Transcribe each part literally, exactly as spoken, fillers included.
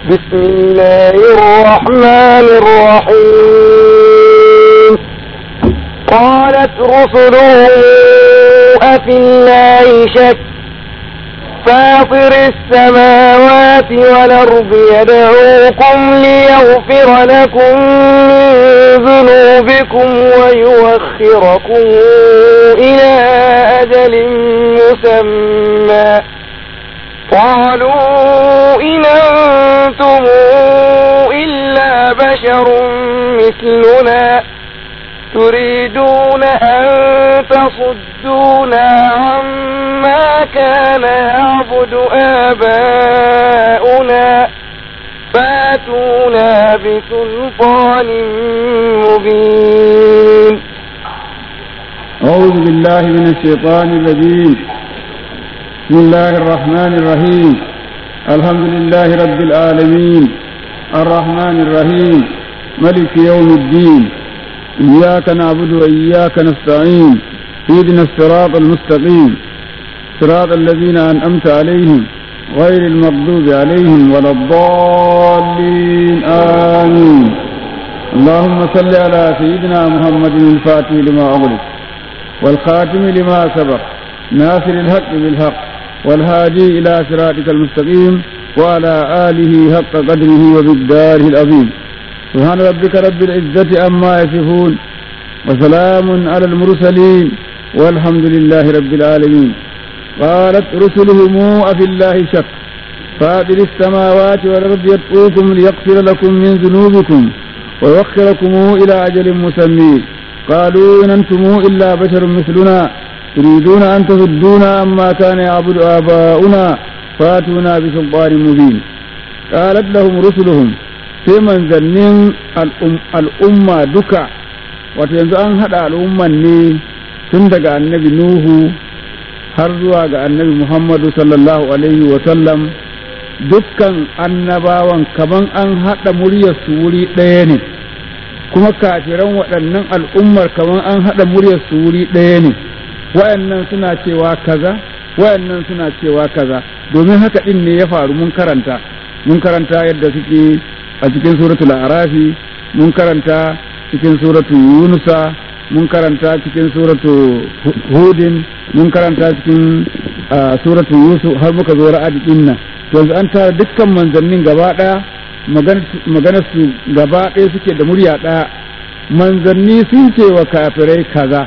بسم الله الرحمن الرحيم قالت رسلهم أفي الله شك فاطر السماوات والأرض يدعوكم ليغفر لكم من ذنوبكم ويوخركم إلى أجل مسمى قالوا إن أنتم إلا بشر مثلنا تريدون أن تصدونا عما كان يعبد آباؤنا فاتونا بسلطان مبين. أعوذ بالله من الشيطان الرجيم. بسم الله الرحمن الرحيم. الحمد لله رب العالمين الرحمن الرحيم ملك يوم الدين إياك نعبد وإياك نستعين اهدنا الصراط المستقيم صراط الذين أنعمت عليهم غير المغضوب عليهم ولا الضالين آمين. اللهم صل على سيدنا محمد الفاتح لما أغلق والخاتم لما سبق ناصر الحق بالحق والهادي إلى صراطك المستقيم وعلى آله حق قدره وبالداره العظيم. سبحان ربك رب العزة عما يصفون وسلام على المرسلين والحمد لله رب العالمين. قالت رسلهم أفي الله شك فاطر السماوات والأرض يدعوكم ليغفر لكم من ذنوبكم ويوخركم إلى أجل مسمى قالوا إن أنتم إلا بشر مثلنا تريدون أن تصدونا عما كان يعبد آباؤنا فاتونا بسلطان مبين. قالت لهم رسلهم sai manzannin al'umma duka, wato yanzu an haɗa al'umman ne tun daga annabi Nuhu har zuwa ga annabi Muhammadu sallallahu Alaihi wasallam, dukkan annabawan kaman an haɗa muryarsu wuri ɗaya ne, kuma kafiran waɗannan al'ummar kaman an haɗa muryarsu wuri ɗaya ne, waɗannan suna cewa kaza, waɗannan suna cewa kaza, domin haka ɗin ne ya faru mun karanta, mun karanta yadda suke a cikin suratul arafi, mun karanta cikin suratul yunusa, mun karanta cikin suratul hudin, mun karanta cikin suratul yusuf har muka zo ra'ad din nan. Yanzu an tara dukkan manzannin gaba daya, maganar su gaba daya suke da murya daya. Manzanni sun ce wa kafirai kaza,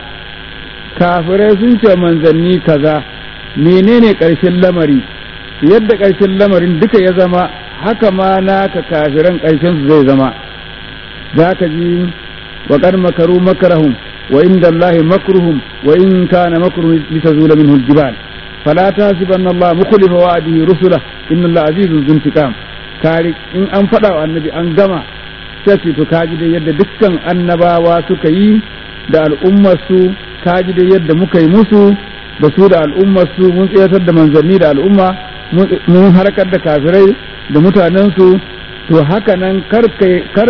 kafirai sun ce manzanni kaza. Menene ƙarshen lamari? Yadda ƙarshen lamarin duka ya zama haka ma naka kafiran ƙarshen su zai zama. Za ka ji wa qad makaru makrahum wa inda Allahi makruhum wa in kana makruhum litazula minhu aljibal fala tahsibanna Allah mukhlifa wa'dihi rusula inna Allah azizun zuntiqam. Kari in an faɗa wa annabi an gama sai to kaji da yadda dukkan annabawa suka yi da al'ummar su, kaji da yadda muka yi musu da su da al'ummar su, mun tsayatar da manzanni da al'umma, mun harkar da kafirai da mutanensu. To haka nan karka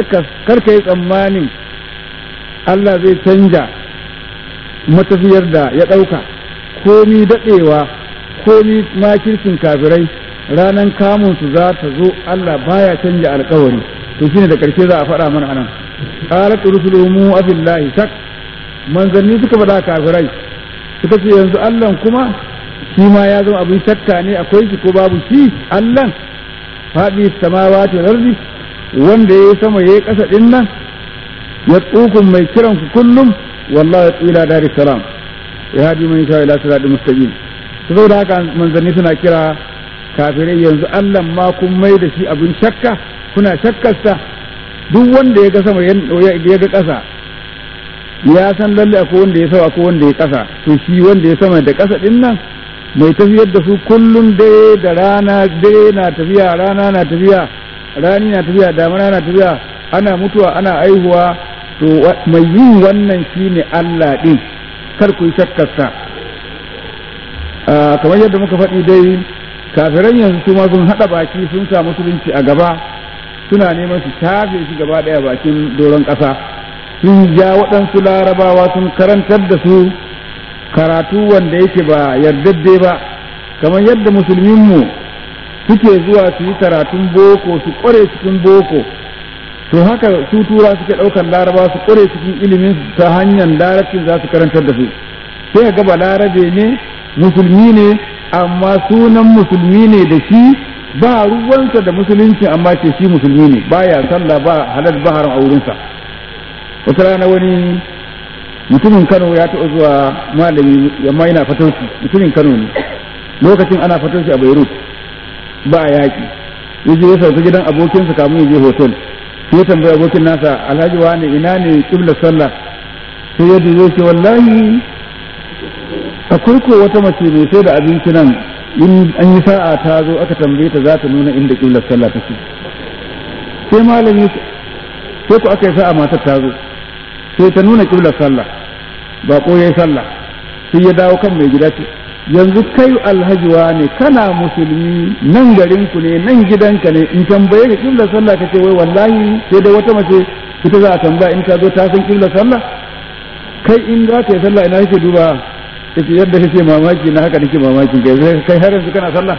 yi tsammanin Allah zai canja matafiyar da ya ɗauka, komi daɗewa komi makircin kafirai ranar kamunsu za ta zo, Allah baya canja alkawari. To shine da ƙarshe za a faɗa mana anan. qalat rusuluhum abillahi shak, manzanni suka faɗa kafirai suka ce yanzu Allah kuma shi ma ya zama abin shakka ne, akwai shi ko babu shi Allah? faɗi samawati wal ardi, wanda yayi sama yayi ƙasa din nan, ya tsukun mai kiran ku kullum, wallahi ila dar salam ya hadi man sha ila siratal mustaqim. Saboda haka manzanni suna kira kafirai yanzu Allah ma kun mai da shi abin shakka, kuna shakkarsa. Duk wanda ya ga sama ya ga ƙasa ya san lalle akwai wanda ya sama akwai wanda ya ƙasa, to shi wanda ya sama da ƙasa din nan mai tafiyar da su kullum dare da rana, dare na tafiya rana na tafiya, rani na tafiya damana na tafiya, ana mutuwa ana aihuwa, to mai yin wannan shine Allah din, kar ku yi shakkarsa. Kamar yadda muka faɗi dai, kafiran yanzu su ma sun haɗa baki sun sa musulunci a gaba, suna neman su shafe shi gaba ɗaya bakin doron ƙasa. Sun ja waɗansu larabawa sun karantar da su karatu wanda yake ba yardadde ba, kamar yadda musulminmu suke zuwa su yi karatun boko su kware cikin boko to haka su tura suke ɗaukar laraba su kware cikin ilimin ta hanyar larabcin za su karantar da su sai ga ba larabe ne musulmi ne amma sunan musulmi ne da shi ba ruwansa da musulunci amma ce shi musulmi ne baya sallah ba halal ba haram a wurinsa. Wata rana wani mutumin Kano ya taɓa zuwa malami amma yana fatauci mutumin Kano ne lokacin ana fatauci a Beirut ba yaƙi ya je ya sauka gidan abokinsa kamun ya je hotel sai ya tambaya abokin nasa alhaji wani ina ne kibla sallah sai ya dubo ce wallahi akwai ko wata mace mai sai da abinci nan in an yi sa'a ta zo aka tambaye ta za ta nuna inda kibla sallah take sai malami sai ku aka yi sa'a matar ta zo sai ta nuna kibla sallah ba ko yayi sallah sai ya dawo kan mai gida ce yanzu kai alhaji ne kana musulmi nan garin ku ne nan gidanka ne in tambaye ka kibla sallah kace wai wallahi sai da wata mace ita za a tambaya in ta zo ta san kibla sallah kai in za ka yi sallah ina kake duba kace yadda kake mamaki na haka nake mamakin kai kai har yanzu kana sallah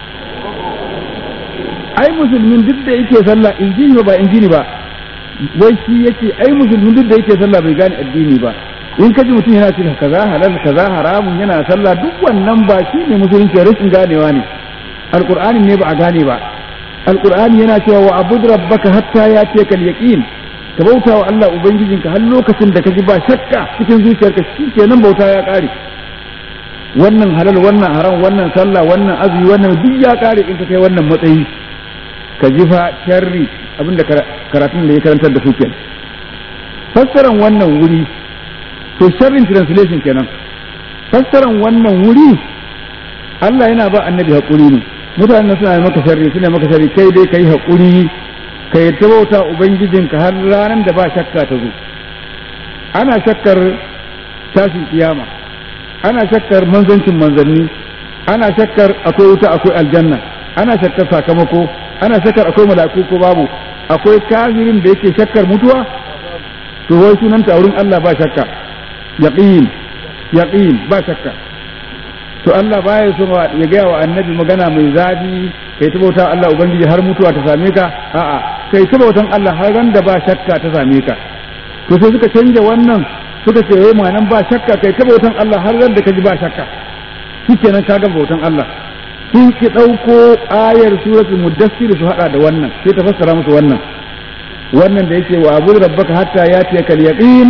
ai musulmin duk da yake sallah injini ba injini ba wai shi yake ai musulmin duk da yake sallah bai gane addini ba in kaji mutum yana cewa kaza halal kaza haramun yana sallah duk wannan ba shi ne musulunci rashin ganewa ne alqur'ani ne ba a gane ba alqur'ani yana cewa wa abud rabbaka hatta yatiyaka al-yaqin ka bauta wa Allah ubangijinka har lokacin da kaji ba shakka cikin zuciyarka shikenan bauta ya kare wannan halal wannan haram wannan sallah wannan azumi wannan duk ya kare in ka kai wannan matsayi ka ji fa sharri abinda karatun da ya karantar da su kenan fassaran wannan wuri to sharrin translation kenan fassaran wannan wuri Allah yana ba annabi hakuri ne mutanen suna maka sharri suna maka sharri kai dai kai hakuri kai tabauta ubangijinka har ranar da ba shakka ta zo ana shakkar tashin kiyama ana shakkar manzancin manzanni ana shakkar akwai wuta akwai aljanna ana shakkar sakamako ana shakkar akwai mala'iku ko babu akwai kafirin da yake shakkar mutuwa to wai sunanta a wurin Allah ba shakka yaqin yaqin ba shakka to Allah baya so ya ga wa annabi magana mai zafi kai ta bauta Allah ubangiji har mutuwa ta same ka a'a kai ta bautan Allah har ran da ba shakka ta same ka to sai suka canja wannan suka ce wai ma'anan ba shakka kai ta bautan Allah har ran da ka ji ba shakka shikenan ka ga bautan Allah sun ki dauko ayar suratul mudaththir su hada da wannan sai ta fassara musu wannan wannan da yake wa abu rabbaka hatta yatiyaka al-yaqin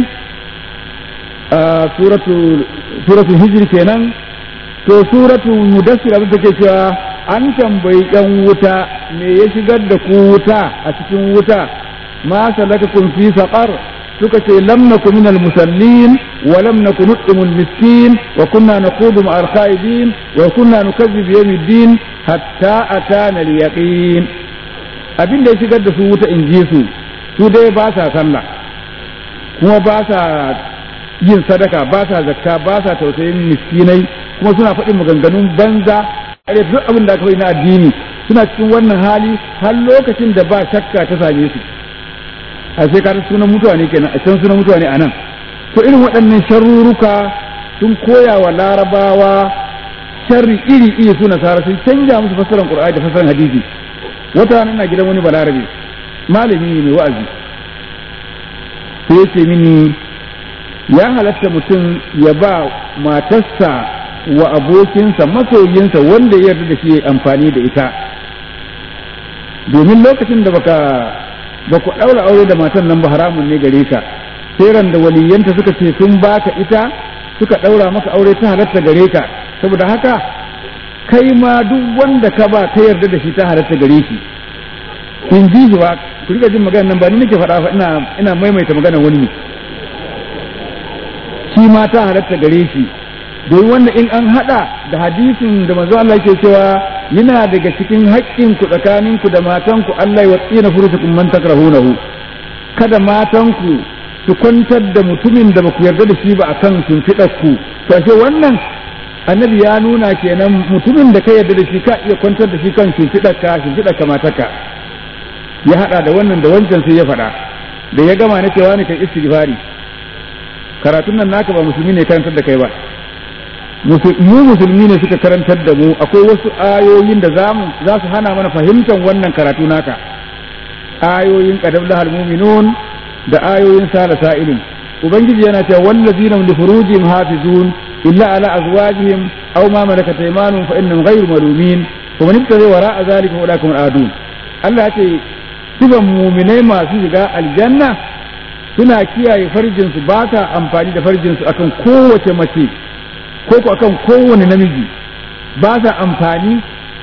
suratul suratul hijr kenan to suratul mudaththir abin da ke cewa an tambayi yan wuta me ya shigar da ku wuta a cikin wuta ma salakakum fi saqar suka ce lam nakum minal musallin wa lam nakun nut'imul miskin wa kunna naqudu ma'al khaidin wa kunna nukazzibu yawmiddin hatta atana al-yaqin abin da ya shigar da su wuta in ji su su dai ba sa sallah kuma ba sa yin sadaka ba sa zakka ba sa tausayin miskinai kuma suna faɗin maganganun banza a duk abin da aka yi na addini suna cikin wannan hali har lokacin da ba shakka ta same su a sai ka sunan mutuwa ne kenan a can sunan mutuwa ne a nan to irin waɗannan sharruruka sun koya wa larabawa sharri iri iri su nasara sun canja musu fassarar qur'ani da fassarar hadisi wata rana ina gidan wani balarabe malami ne mai wa'azi sai yace mini ya halatta mutum ya ba matarsa wa abokinsa masoyinsa wanda ya yarda da shi amfani da ita domin lokacin da baka ba ku ɗaura aure da matan nan ba haramun ne gare ka sai ran da waliyanta suka ce sun baka ita suka ɗaura maka aure ta halatta gare ka saboda haka kai ma duk wanda ka ba ka yarda da shi ta halatta gare shi in ji shi ba ku riga jin maganar nan ba ni nake faɗa fa ina ina maimaita maganar wani ne shi ma ta halatta gare shi domin wanda in an hada da hadisin da manzo Allah yake cewa yana daga cikin haƙƙin ku tsakanin ku da matan ku Allah ya watsina furutukum man takrahunahu kada matan ku su kwantar da mutumin da baku yarda da shi ba akan shimfiɗar ku to ashe wannan annabi ya nuna kenan mutumin da ka yarda da shi ka iya kwantar da shi kan shimfiɗar ka shimfiɗar ka mataka ya hada da wannan da wancan sai ya faɗa da ya gama na cewa ne kai istighfari karatun nan naka ba musulmi ne karantar da kai ba mu musulmi ne suka karantar da mu akwai wasu ayoyin da zamu za su hana mana fahimtar wannan karatu naka ayoyin qad aflahal mu'minun da ayoyin sala sa'ilin ubangiji yana cewa wallazina li furujihim hafizun illa ala azwajihim aw ma malakat aymanuhum fa innahum ghayru malumin fa man ibtagha wara'a zalika fa ulaikum adun Allah ya ce sifan mu'minai masu shiga aljanna suna kiyaye farjin su ba ta amfani da farjin su akan kowace mace ko ko akan kowane namiji ba ta amfani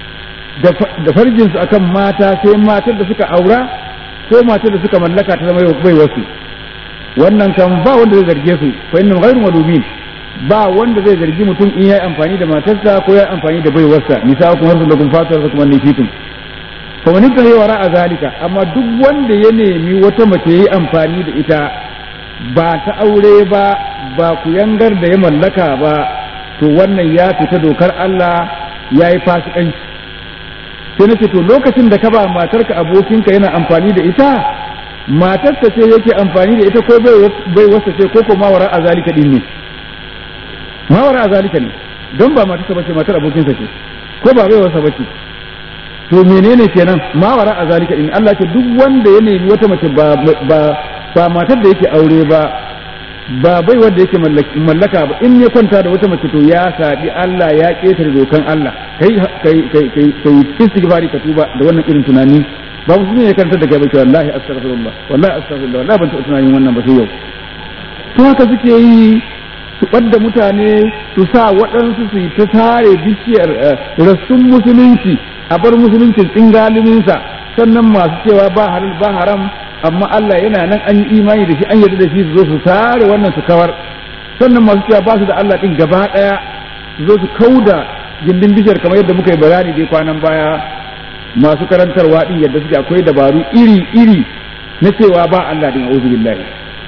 da farjin su akan mata sai matar da suka aura ko matar da suka mallaka ta zama bai wasu wannan kan ba wanda zai zarge su fa innahum ghayru malumin ba wanda zai zargi mutum in yayi amfani da matarsa ko yayi amfani da baiwarsa nisa'ukum harsun lakum fatu kuma nishitum fa man yata wara a zalika amma duk wanda ya nemi wata mace yayi amfani da ita ba ta aure ba ba ku yangar da ya mallaka ba to wannan ya fita dokar Allah yayi fasikanci sai nace to lokacin da ka ba matarka abokinka yana amfani da ita matarsa ce yake amfani da ita ko bai wasa ce ko ko mawara a zalika din ne mawara a zalika ne don ba matarsa bace matar abokinsa ce ko ba bai wasa bace to menene kenan mawara a zalika din Allah ce duk wanda ya nemi wata mace ba ba ba matar da yake aure ba ba bai wanda yake mallaka ba in ya kwanta da wata mace to ya sabi Allah ya ketare dokan Allah kai kai kai kai kai istighfari ka tuba da wannan irin tunani ba musulmi ya karanta da gaba wallahi astaghfirullah wallahi astaghfirullah wallahi ban taɓa tunanin wannan ba sai yau to haka suke yi su ɓadda mutane su sa waɗansu su yi ta tare bishiyar rassun musulunci a bar musuluncin tsingaliminsa sannan masu cewa ba halal ba haram amma Allah yana nan an yi imani da shi an yarda da shi su zo su tare wannan su kawar sannan masu cewa ba su da Allah ɗin gaba ɗaya su zo su kauda gindin bishiyar kamar yadda muka yi bayani dai kwanan baya masu karantarwa din yadda suke akwai dabaru iri-iri na cewa ba Allah din a'udhu billahi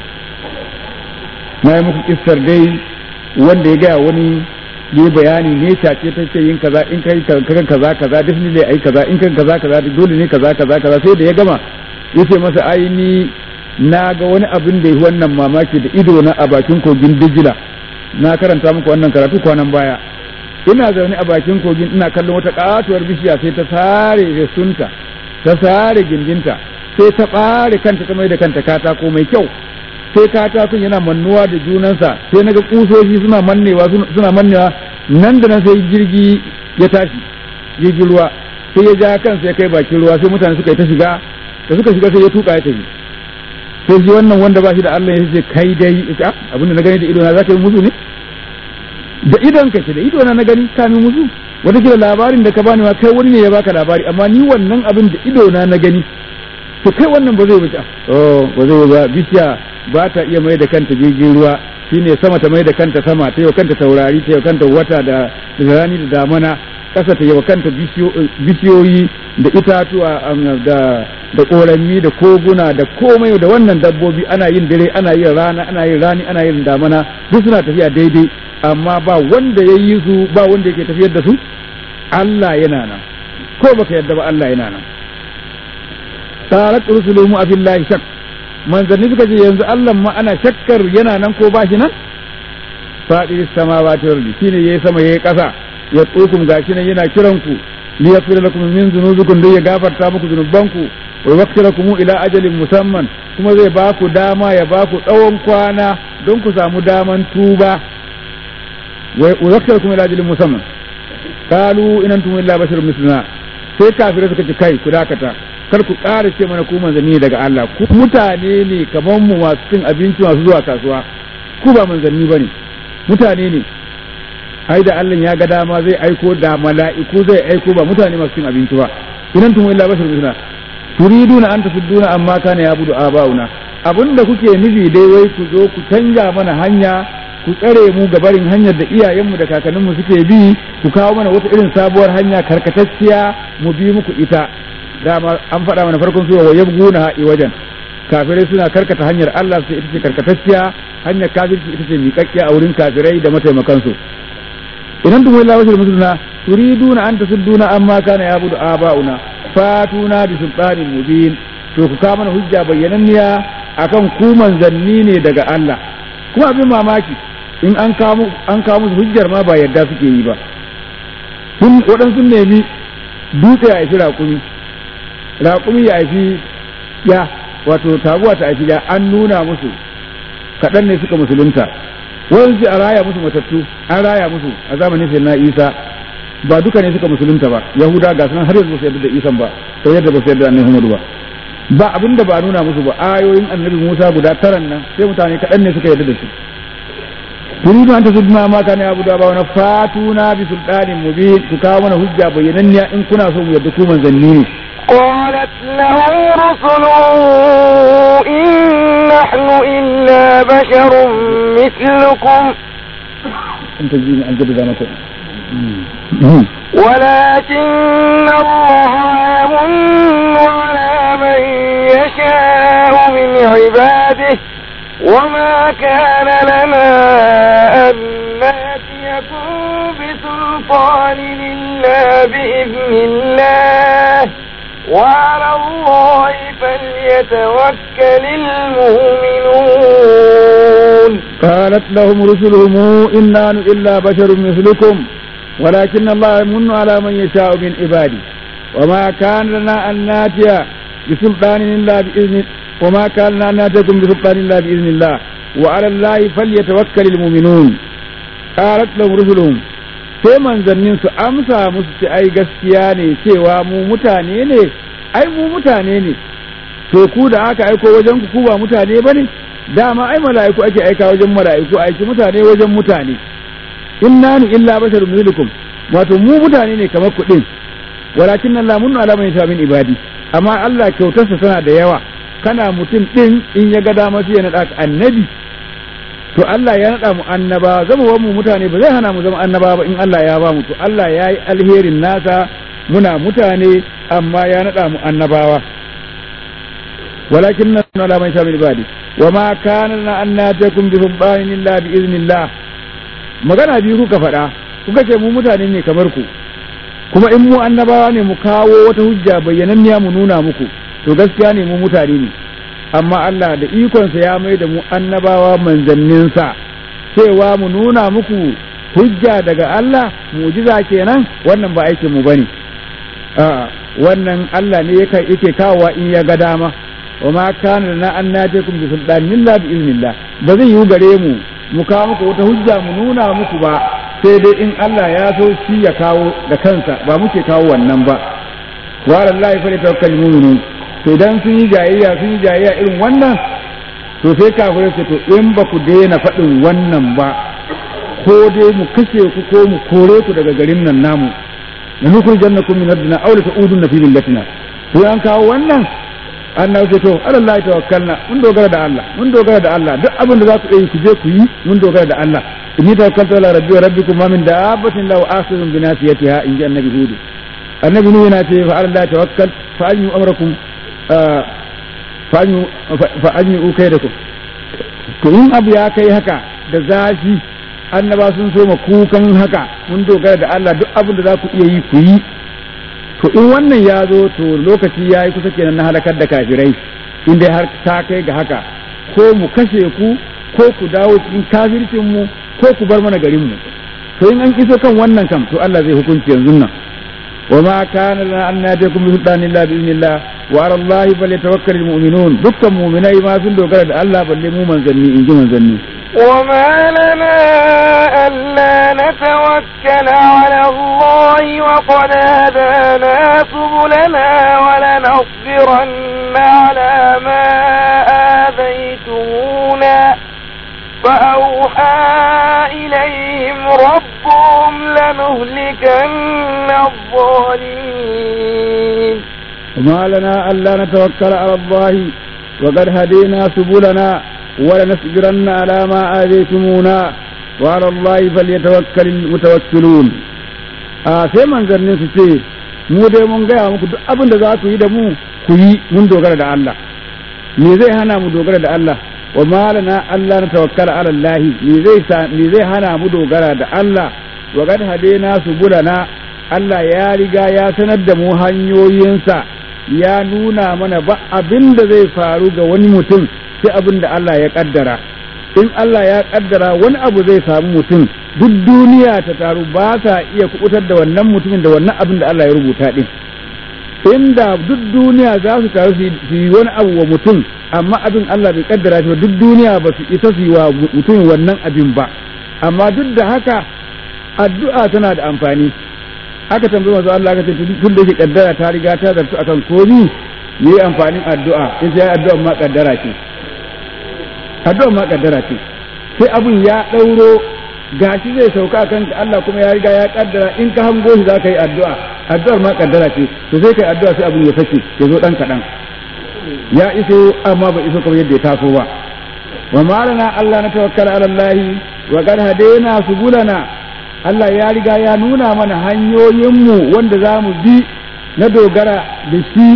na yi muku kissar dai wanda ya gaya wani yi bayani ne tace ta ce yin kaza in kai kan kaza kaza definitely ai kaza in kan kaza kaza dole ne kaza kaza kaza sai da ya gama yace masa ai ni na ga wani abin da yi wannan mamaki da ido na a bakin kogin Dijila na karanta muku wannan karatu kwanan baya ina zaune a bakin kogin ina kallon wata katuwar bishiya sai ta sare resunta ta sare gindinta sai ta bare kanta ta mai da kanta katako mai kyau sai katakon yana mannuwa da junansa sai naga kusoshi suna mannewa suna mannewa nan da nan sai jirgi ya tashi jirgin ruwa sai ya ja kansa ya kai bakin ruwa sai mutane suka yi ta shiga da suka shiga sai ya tuka ya tafi sai ji wannan wanda ba shi da Allah ya ce kai dai ita abinda na gani da ido na zaka yi musu ne da idon ka ce da ido na na gani kamin musu wata kila labarin da ka bani ma kai wani ne ya baka labari amma ni wannan abin da ido na na gani to kai wannan ba zai wuce oh ba zai ba bishiya ba ta iya mai da kanta jirgin ruwa shine sama ta mai da kanta sama ta yi kanta taurari ta yi kanta wata da rani da damana kasa ta yi kanta bishiyoyi da itatuwa da da korami da koguna da komai da wannan dabbobi ana yin dare ana yin rana ana yin rani ana yin damana duk suna tafiya daidai amma ba wanda ya yi su ba wanda yake tafiyar da su Allah yana nan ko baka yadda ba Allah yana nan tarat rusuluhum abillahi shak manzanni suka ce yanzu Allah ma ana shakkar yana nan ko ba shi nan fadir samawati wal ardi shine yayi sama yayi kasa ya tsukum gashi nan yana kiran ku li yaghfir lakum min dhunubikum da ya gafarta muku zunubanku wa yaghfirakum ila ajalin musamman kuma zai ba ku dama ya ba ku tsawon kwana don ku samu daman tuba wa yaghfirakum ila ajalin musamman qalu in antum illa basharun misluna sai kafirai suka ce kai ku dakata kar ku ƙara ce mana ku manzanni daga Allah ku mutane ne kamar mu masu cin abinci masu zuwa kasuwa ku ba manzanni bane mutane ne ai da Allah ya ga dama zai aiko da mala'iku zai aiko ba mutane masu cin abinci ba idan tumu illa bashar misna turiduna an tasudduna amma kana yabudu abauna abinda kuke nufi dai wai ku zo ku canja mana hanya ku tsare mu ga barin hanyar da iyayenmu da kakanninmu suke bi ku kawo mana wata irin sabuwar hanya karkatacciya mu bi muku ita dama an faɗa mana farkon suwa wa yabguna i wajen kafirai suna karkata hanyar Allah sai ita ce karkatacciya hanyar kafirci ita ce miƙaƙƙiya a wurin kafirai da mataimakansu idan tumu illa bashar musuluna turiduna an tasudduna amma kana yabudu aba'una fatuna bi sultanin mubin to ku kawo mana hujja bayyananniya akan ku manzanni ne daga Allah kuma abin mamaki in an kawo an kawo musu hujjar ma ba yadda suke yi ba sun waɗansu nemi dutse ya haifi raƙumi raƙumi ya haifi ya wato taguwa ta haifi ya an nuna musu kaɗan ne suka musulunta wasu a raya musu matattu an raya musu a zamanin sai na isa ba duka ne suka musulunta ba yahuda ga sunan har yanzu ba su yarda da isan ba sai yadda ba su yarda da annabi muhammadu ba ba abinda ba nuna musu ba ayoyin annabi musa guda taran nan sai mutane kaɗan ne suka yarda da su turidu an tasudna ma kana abu da ba wani fatuna bi sultanin mubin ku kawo mana hujja bayyananniya in kuna so mu yarda ku manzanni ne قالت له رسله إن نحن إلا بشر مثلكم أنت جيني أن جد دامك ولكن الله يمن على من يشاء من عباده وما كان لنا أن نأتيكم بسلطان إلا بإذن الله وعلى الله فليتوكل المؤمنون قالت لهم رسلهم إنا إلا بشر مثلكم ولكن الله يمن على من يشاء من عباده وما كان لنا أن ناتي بسلطان إلا بإذن وما كان لنا أن ناتيكم بسلطان إلا بإذن الله وعلى الله فليتوكل المؤمنون قالت لهم رسلهم sai manzannin su amsa musu ce ai gaskiya ne cewa mu mutane ne ai mu mutane ne to ku da aka aiko wajen ku ba mutane bane dama ai mala'iku ake aika wajen mala'iku aiki mutane wajen mutane inna nu illa basharun mithlukum wato mu mutane ne kamar ku din walakin Allah munnu ala man yasha min ibadi amma Allah kyautarsa tana da yawa kana mutum din in ya ga dama sai ya nada annabi to Allah ya nada mu annaba zama wa mu mutane ba zai hana mu zama annaba ba in Allah ya ba mu to Allah ya yi alherin nasa muna mutane amma ya nada mu annabawa walakin nan ala man sha min ibadi wa ma kana lana an natakum bi sultanin illa bi iznillah magana biyu kuka faɗa kuka ce mu mutane ne kamar ku kuma in mu annabawa ne mu kawo wata hujja bayyananniya mu nuna muku to gaskiya ne mu mutane ne amma Allah da ikonsa ya mai da mu annabawa manzanninsa cewa mu nuna muku hujja daga Allah mu'jiza kenan wannan ba aikin mu bane a wannan Allah ne yake yake kawowa in ya ga dama wa ma kana lana an natakum bi sultanin illa bi iznillah ba zai yi gare mu mu kawo muku wata hujja mu nuna muku ba sai dai in Allah ya so shi ya kawo da kansa ba muke kawo wannan ba wa alallahi fa tawakkalul mu'minun to idan sun yi jayayya sun yi jayayya irin wannan to sai kafirai ce to in ba ku daina faɗin wannan ba ko dai mu kashe ku ko mu kore ku daga garin nan namu na nukun jannakum min ardina aw la ta'udun fi millatina to an kawo wannan annabi ce to alallahi tawakkalna mun dogara da Allah mun dogara da Allah duk abin da za ku yi ku je ku yi mun dogara da Allah inni tawakkaltu ala rabbi wa rabbikum ma min dabbatin law akhidun bi nasiyatiha in janna bi hud annabi ne yana ce fa alallahi tawakkal fa ayyu amrakum fa'anyi kai da ku to in abu ya kai haka da zafi annaba sun so ma kukan haka mun dogara da Allah duk abin da za ku iya yi ku yi to in wannan ya zo to lokaci ya yi kusa kenan na halakar da kafirai in dai har ta kai ga haka ko mu kashe ku ko ku dawo cikin kafircin mu ko ku bar mana garin mu to in an iso kan wannan kam to Allah zai hukunci yanzu nan وما كان لنا أن نأتيكم بسلطان إلا بإذن الله وعلى الله فليتوكل المؤمنون دكا مؤمنين ما سندوا قرد الله بل مو من زني إن من زني وما لنا ألا نتوكل على الله وقد هدانا سبلنا ولنصبرن على ما آذيتمونا فأوحى إليهم ربهم لنهلكن الظالمين وما لنا ألا نتوكل على الله وقد هدينا سبلنا ولنصبرن على ما آذيتمونا وعلى الله فليتوكل المتوكلون a sai manzannin su ce mu dai mun gaya muku duk abin da za ku yi da mu ku yi mun dogara da Allah me zai hana mu dogara da Allah wa malana Allah na tawakkala ala Allah me zai me zai hana mu dogara da Allah wa qad hadena subulana Allah ya riga ya sanar da mu hanyoyinsa ya nuna mana ba abin da zai faru ga wani mutum sai abin da Allah ya kaddara in Allah ya kaddara wani abu zai samu mutum duk duniya ta taru ba ta iya kubutar da wannan mutumin da wannan abin da Allah ya rubuta din inda duk duniya za su taru su yi wani abu wa mutum amma abin Allah bai kaddara shi ba duk duniya ba su isa su yi wa mutum wannan abin ba amma duk da haka addu'a tana da amfani aka tambayi manzo Allah aka ce tun da yake kaddara ta riga ta zartu akan komi ne amfanin addu'a sai ya addu'a ma kaddara ce addu'a ma kaddara ce sai abun ya dauro gashi zai sauka kan Allah kuma ya riga ya kaddara in ka hango shi zaka yi addu'a addu'ar ma kaddara ce to sai kai addu'a sai abun ya sake ya zo dan kadan ya iso amma ba iso kamar yadda ya taso ba wa malana Allah na tawakkala ala Allah wa qad hadaina subulana Allah ya riga ya nuna mana hanyoyinmu wanda za mu bi na dogara da shi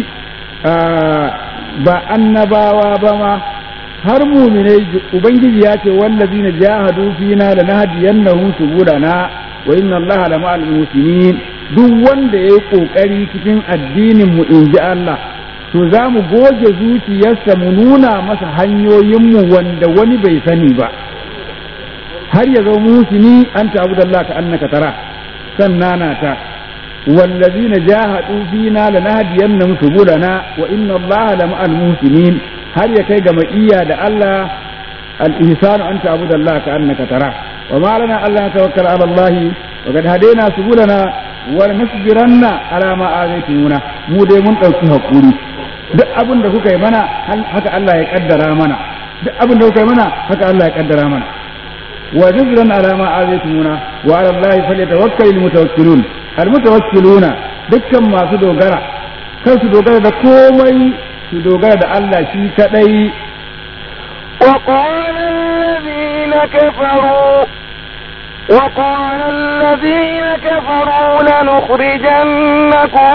ba annabawa ba ma har muminai ubangiji ya ce wallazina jahadu fina lanahdiyannahum subulana wa inna Allaha lama'al muhsinin duk wanda yayi kokari cikin addinin mu inji Allah to za mu goge zuciyarsa mu nuna masa hanyoyinmu wanda wani bai sani ba har ya zo musini an ta'budu Allah ka annaka tara sannana ta wallazina jahadu fina lanahdiyannahum subulana wa inna Allaha lama'al muhsinin har ya kai ga ma'iyya da Allah al-ihsanu an ta'budu Allah ka annaka tara wa ma lana alla tawakkala ala Allah wa qad hadaina subulana wa nasbiranna ala ma azaytuna mu dai mun dauki hakuri duk abin da kuka yi mana haka Allah ya kaddara mana duk abin da kuka yi mana haka Allah ya kaddara mana wa nasbiranna ala ma azaytuna wa ala Allah falyatawakkalul mutawakkilun al-mutawakkiluna dukkan masu dogara kar su dogara da komai su dogara da Allah shi kadai وقال الذين كفروا وقال الذين كفروا لنخرجنكم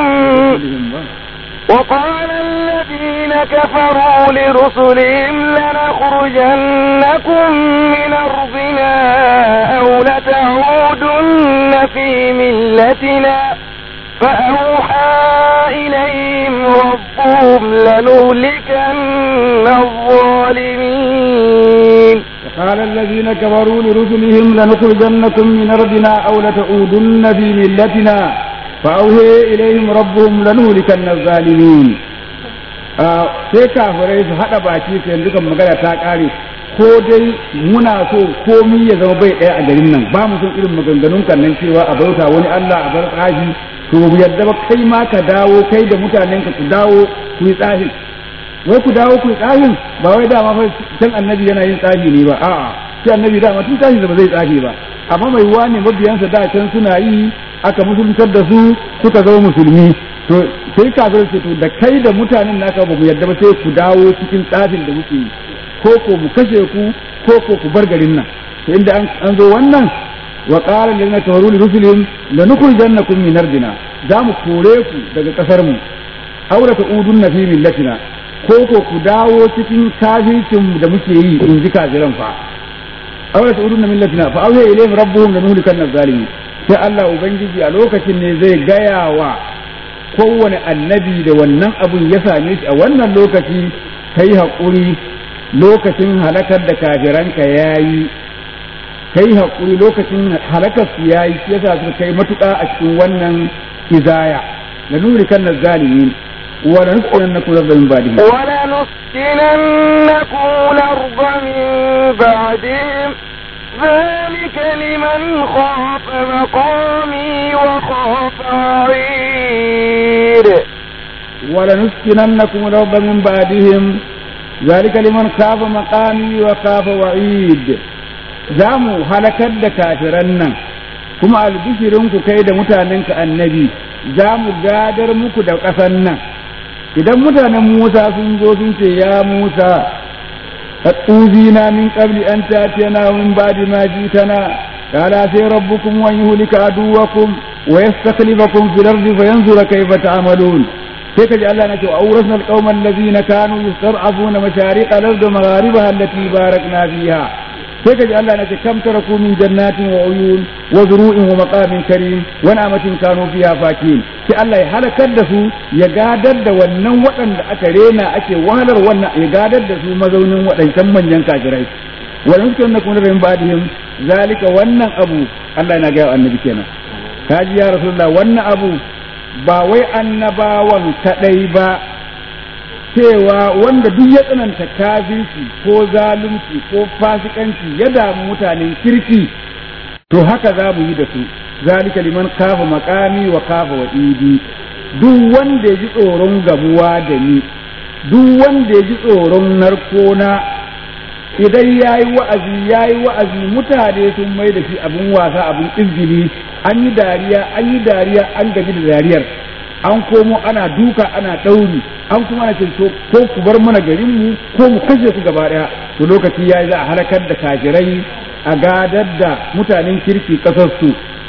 وقال الذين كفروا لرسلهم لنخرجنكم من أرضنا أو لتعودن في ملتنا فأوحى إليهم ربهم لنهلكن الظالمين وقال الذين كفروا لرسلهم لنخرجنكم من أرضنا أو لتعودن في ملتنا فأوحى إليهم ربهم لنهلكن الظالمين sai kafirai su haɗa baki su yanzu kan magana ta ƙare ko dai muna so komi ya zama bai ɗaya a garin nan ba mu son irin maganganun kan nan cewa a bauta wani Allah a bar tsafi to mu yadda ba kai ma ka dawo kai da mutanen ka ku dawo ku yi tsafin wai ku dawo ku yi tsafin ba wai dama fa can annabi yana yin tsafi ne ba a'a sai annabi dama tun tashi da ba zai tsafi ba amma mai wane mabiyansa da can suna yi aka musuluntar da su suka zama musulmi to sai kafir ce to da kai da mutanen naka ba mu yadda ba sai ku dawo cikin tsafin da muke yi ko ko mu kashe ku ko ko ku bar garin nan to inda an zo wannan wa qala lana tawru li rusulihim lanukhrijannakum min ardina za mu kore ku daga kasar mu aure ta udunna fi millatina ko ko ku dawo cikin kafircin da muke yi in ji kafiran fa aure ta udunna millatina fa auha ilayhim rabbuhum lanuhlikanna zalimin sai Allah ubangiji a lokacin ne zai gaya wa kowane annabi da wannan abun ya same shi a wannan lokaci kai haƙuri lokacin halakar da kafiranka yayi kai haƙuri lokacin halakar su yayi shi yasa suka kai matuƙa a cikin wannan izaya la nurikanna zalimin wa la nuskinannakum arda min ba'dihim wa la nuskinannakum arda min ba'dihim ذلك لمن خاف مقامي وخاف وعيد ولنسكننكم الأرض من بعدهم ذلك لمن خاف مقامي وخاف وعيد زامو هلكت كافرنا كما albishirinku kai da mutanenka annabi za mu gadar muku da ƙasar nan idan mutanen Musa sun zo sun ce ya Musa أوذينا من قبل أن تأتينا ومن بعد ما جئتنا قال عسى ربكم أن يهلك عدوكم ويستخلفكم في الأرض فينظر كيف تعملون فكجعل لنا وأورثنا القوم الذين كانوا يستضعفون مشارق الأرض ومغاربها التي باركنا فيها فكجعل لنا كم تركوا من جنات وعيون وزروع ومقام كريم ونعمة كانوا فيها فاكهين sai Allah ya halakar da su ya gadar da wannan waɗanda aka rena ake wahalar wannan ya gadar da su mazaunin waɗancan manyan kafirai wa yuskannakum min ba'dihim zalika wannan abu Allah yana ga annabi kenan kaji ya rasulullah wannan abu ba wai annabawan kadai ba cewa wanda duk ya tsananta kafirci ko zalunci ko fasikanci ya damu mutanen kirki to haka za mu yi da su zalika liman kafa maqami wa kafa wa'idi duk wanda ya ji tsoron gamuwa da ni duk wanda ya ji tsoron narkona idan yayi wa'azi yayi wa'azi mutane sun mai da shi abin wasa abin izgili an yi dariya an yi dariya an gaji da dariyar an komo ana duka ana ɗauri an kuma ana ce ko ku bar mana garin mu ko mu kashe ku gaba daya to lokaci yayi za a halakar da kafirai a gadar da mutanen kirki kasar su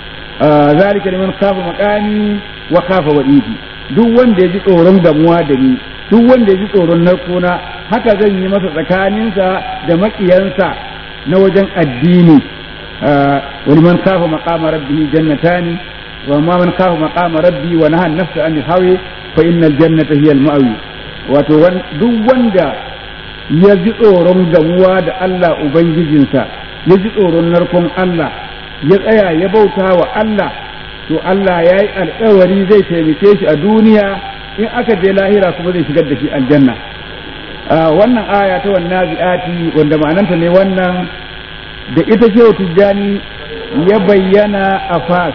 zalika liman kafa maqami wa kafa wa'idi duk wanda ya ji tsoron damuwa da ni duk wanda ya ji tsoron narkona haka zan yi masa tsakaninsa da maƙiyansa na wajen addini wa liman kafa maqama rabbihi jannatani wa ma man kafa maqama rabbi wa nahan nafsa anil hawa fa innal jannata hiya al ma'wi wato duk wanda ya ji tsoron gamuwa da Allah ubangijinsa ya ji tsoron narkon Allah ya tsaya ya bauta wa Allah to Allah ya yi alƙawari zai taimake shi a duniya in aka je lahira kuma zai shigar da shi aljanna wannan aya ta wannan zi'ati wanda ma'ananta ne wannan da ita ce tijjani ya bayyana a fas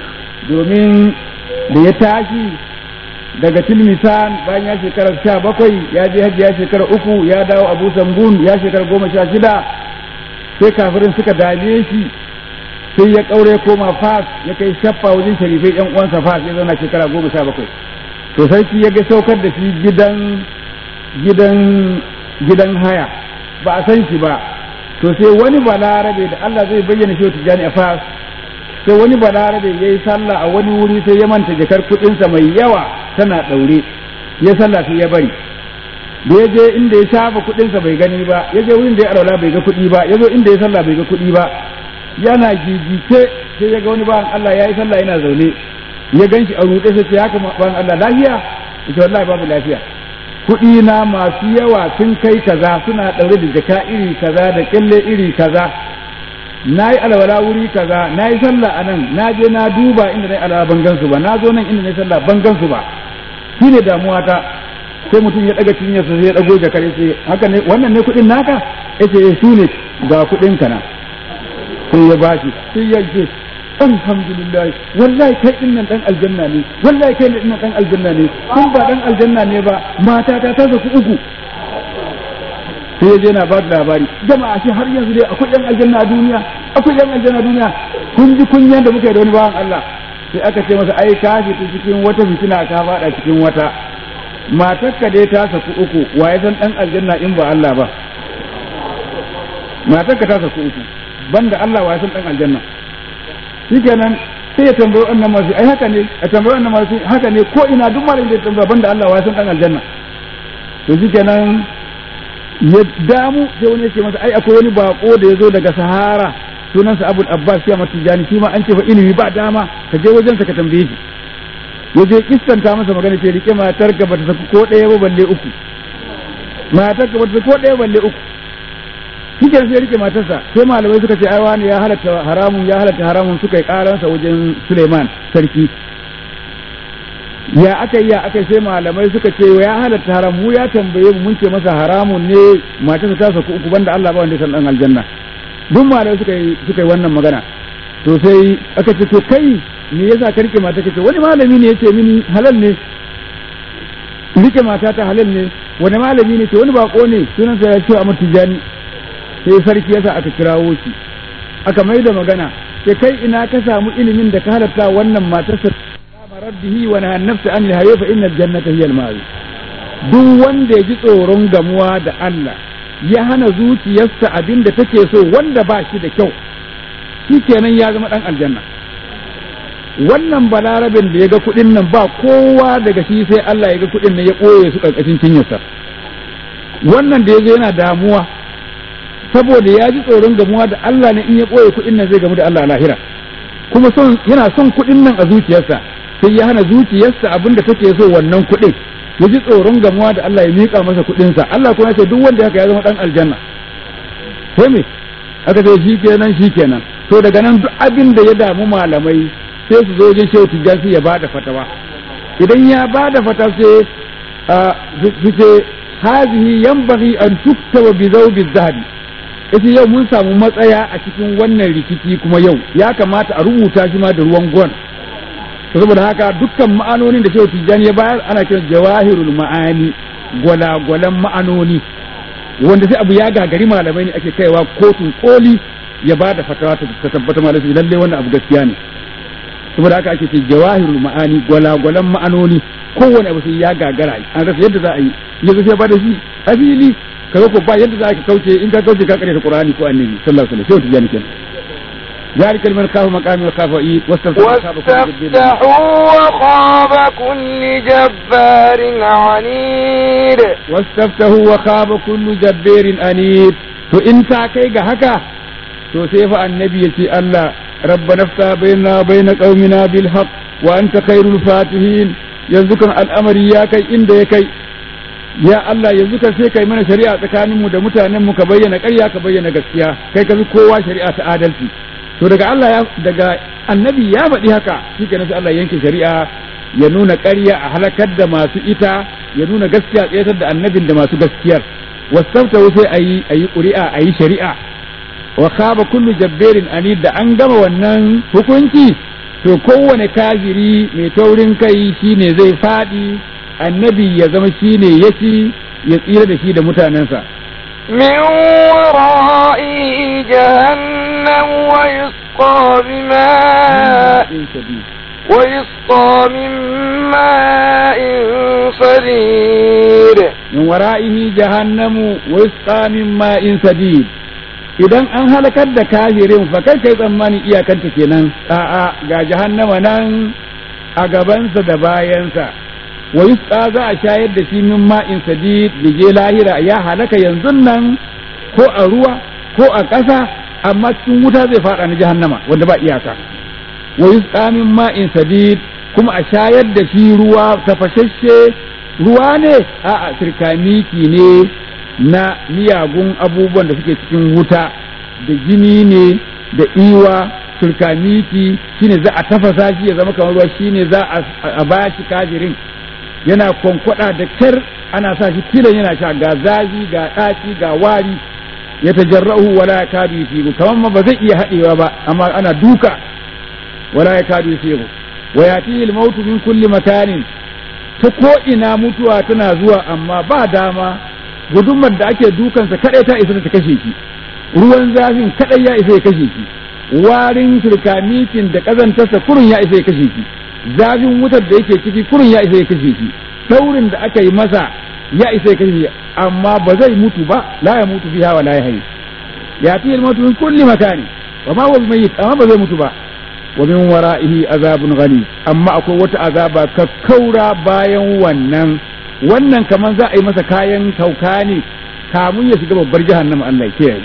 domin da ya tashi daga tilmisan bayan ya shekara sha bakwai ya je hajji ya shekara uku ya dawo abu sambun ya shekara goma sha shida sai kafirin suka dame shi sai ya kaure koma fas ya kai shaffa wajen sharifai yan uwansa fas ya zauna shekara goma sha bakwai to sarki ya ga saukar da shi gidan gidan gidan haya ba a san shi ba to sai wani balarabe da Allah zai bayyana shi tijani a fas sai wani balarabe ya yi sallah a wani wuri sai ya manta jakar kuɗinsa mai yawa tana ɗaure ya sallah sai ya bari da ya je inda ya shafa kuɗinsa bai gani ba ya je wurin da ya alwala bai ga kuɗi ba ya zo inda ya sallah bai ga kuɗi ba yana gigice sai ya ga wani bawan Allah ya yi sallah yana zaune ya gan shi a ruɗe sai ya haka bawan Allah lafiya ita wallahi babu lafiya kuɗi na masu yawa sun kai kaza suna ɗaure da jaka iri kaza da ƙyalle iri kaza na yi alwala wuri kaza na yi sallah a nan na je na duba inda na yi alwala ban gansu ba na zo nan inda na yi sallah ban gansu ba shi ne damuwa ta sai mutum ya ɗaga cinyarsa sai ya ɗago jakar ya ce haka ne wannan ne kuɗin naka ya ce su ne ga kuɗin ka na sai ya bashi sai ya ce alhamdulillah wallahi kai din nan dan aljanna ne wallahi kai din nan dan aljanna ne kun ba dan aljanna ne ba mata ta ta zaku uku sai yaje na ba da labari jama'a shi har yanzu dai akwai dan aljanna a duniya akwai dan aljanna a duniya kun ji kunyan da muka yi da wani bawan Allah sai aka ce masa ai ka fita cikin wata fitina ka fada cikin wata matarka dai ta saku uku waye san dan aljanna in ba Allah ba matarka ta saku uku banda Allah waye san dan aljanna shikenan sai ya tambayi wannan masu ai haka ne a tambayi wannan masu haka ne ko ina duk malamin da ya tambaya banda Allah waye san dan aljanna to shikenan ya damu sai wani ya ce masa ai akwai wani bako da ya zo daga Sahara sunansa Abul Abbas ya Matijani shi ma an ce fa ilimi ba dama ka je wajensa ka tambaye shi ya je kistanta masa magana ce rike matar ka bata saku ko ɗaya ba balle uku matar ka bata saku ko ɗaya balle uku shike sai rike matarsa sai malamai suka ce ai wani ya halatta haramun ya halatta haramun suka yi karansa wajen Suleiman sarki ya aka yi ya aka sai malamai suka ce ya halatta haram mu ya tambaye mu mun ce masa haramun ne matarsa ta saku uku banda Allah ba wanda ya san dan aljanna duk malamai suka yi suka yi wannan magana to sai aka ce to kai me yasa ka rike mata kace wani malami ne yace mini halal ne rike mata ta halal ne wani malami ne ce wani bako ne sunansa ya ce a Matijani sai sarki yasa aka kirawo shi aka mai da magana sai kai ina ka samu ilimin da ka halatta wannan matarsa maraddihi wa nahan nafsa an hawa fa innal jannata hiya al-ma'i duk wanda ya ji tsoron gamuwa da Allah ya hana zuciyarsa abinda take so wanda ba shi da kyau shikenan ya zama dan aljanna wannan balarabin da ya ga kuɗin nan ba kowa daga shi sai Allah ya ga kuɗin nan ya ɓoye su ƙarƙashin cinyarsa wannan da ya zo yana damuwa saboda ya ji tsoron gamuwa da Allah ne in ya ɓoye kuɗin nan zai gamu da Allah lahira kuma son yana son kuɗin nan a zuciyarsa sai ya hana zuciyarsa abin da take so wannan kuɗin ya ji tsoron gamuwa da Allah ya miƙa masa kuɗinsa Allah kuma ya ce duk wanda haka ya zama ɗan aljanna sai me aka ce shikenan shikenan to daga nan duk abin da ya damu malamai sai su zo wajen Shehu Tijjani ya bada fatawa idan ya bada fatawa sai su ce hazihi yanbaghi an tuktaba bi zawbi zahabi yace yau mun samu matsaya a cikin wannan rikici kuma yau ya kamata a rubuta shi ma da ruwan gwan saboda haka dukkan ma'anonin da Shehu Tijjani ya bayar ana kiran jawahirul ma'ani gwalagwalan ma'anoni wanda sai abu ya gagari malamai ne ake kaiwa kotun koli ya ba da fatawa ta tabbata malamai lalle wannan abu gaskiya ne saboda haka ake ce jawahirul ma'ani gwalagwalan ma'anoni kowane abu sai ya gagara an rasa yadda za a yi yanzu sai ba da shi a fili kaga ko ba yadda za ka kauce in ka kauce ka kare da Qur'ani ko Annabi sallallahu alaihi wasallam Shehu Tijjani kenan ذلك لمن خاف مقامي وخاف وعيد واستفتحوا وخاب كل جبار عنيد واستفتحوا وخاب كل جبار عنيد to in ta kai ga haka to sai fa annabi yace Allah rabbana fta baina baina qaumina bil haqq wa anta khairul fatihin yanzu kan al'amari ya kai inda ya kai ya Allah yanzu kan sai kai mana shari'a tsakaninmu da mutanen mu ka bayyana ƙarya ka bayyana gaskiya kai ka bi kowa shari'a ta adalci to daga Allah ya daga annabi ya faɗi haka shikenan sai Allah yanke shari'a ya nuna ƙarya a halakar da masu ita ya nuna gaskiya tsayatar da annabin da masu gaskiyar wasafta sai ayi ayi ƙuri'a ayi shari'a wa khaba kullu jabbarin anid da an gama wannan hukunci to kowane kafiri mai taurin kai shine zai faɗi annabi ya zama shine yaci ya tsira da shi da mutanensa من ورائه جهنم ويسقى بماء ويسقى من ماء صديد من ورائه جهنم ويسقى من ماء صديد idan an halakar da kafirin fa kai kai tsammani iyakanta kenan a'a ga jahannama nan a gabansa da bayansa wa yusqa za a shayar da shi min ma'in sadid dige lahira ya halaka yanzu nan ko a ruwa ko a ƙasa amma cikin wuta zai fada na jahannama wanda ba iyaka wa yusqa min ma'in sadid kuma a shayar da shi ruwa tafashashe ruwa ne a'a sirkamiki ne na miyagun abubuwan da suke cikin wuta da jini ne da iwa sirkamiki shine za a tafasa shi ya zama kamar ruwa shine za a bashi kafirin yana kwankwada da kyar ana sa shi tilan yana sha ga zafi ga ɗaci ga wari ya tajarrahu wala yakadu yusibu kamar ma ba zai iya haɗewa ba amma ana duka wala yakadu yusibu wa yatihi al-maut min kulli makanin ta ko ina mutuwa tana zuwa amma ba dama gudumar da ake dukansa kadai ta isa ta kashe shi ruwan zafin kadai ya isa ya kashe shi warin firkamikin da kazantarsa kurun ya isa ya kashe shi zafin wutar da yake ciki kurun ya isa ya kashe shi saurin da aka yi masa ya isa ya kashe shi amma ba zai mutu ba la ya mutu fiha wa la ya hayy ya fi al-mautu min kulli makani wa ma huwa bimayyit amma ba zai mutu ba wa min wara'ihi azabun ghali amma akwai wata azaba kakkaura bayan wannan wannan kaman za a yi masa kayan tauka ne kamun ya shiga babbar jahannama Allah ya kiyaye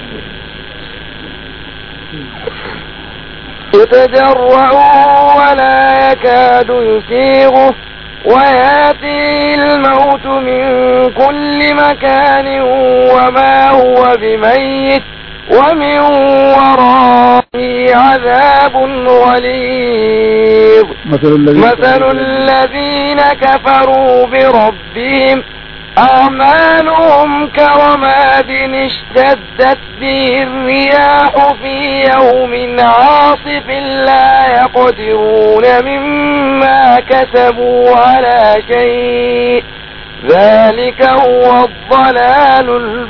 يتجرع ولا يكاد يسيغه وياتي الموت من كل مكان وما هو بميت ومن ورائه عذاب غليظ مثل الذين كفروا بربهم أعمالهم كرماد اشتدت به الرياح في يوم عاصف لا يقدرون مما كسبوا على شيء ذلك هو الضلال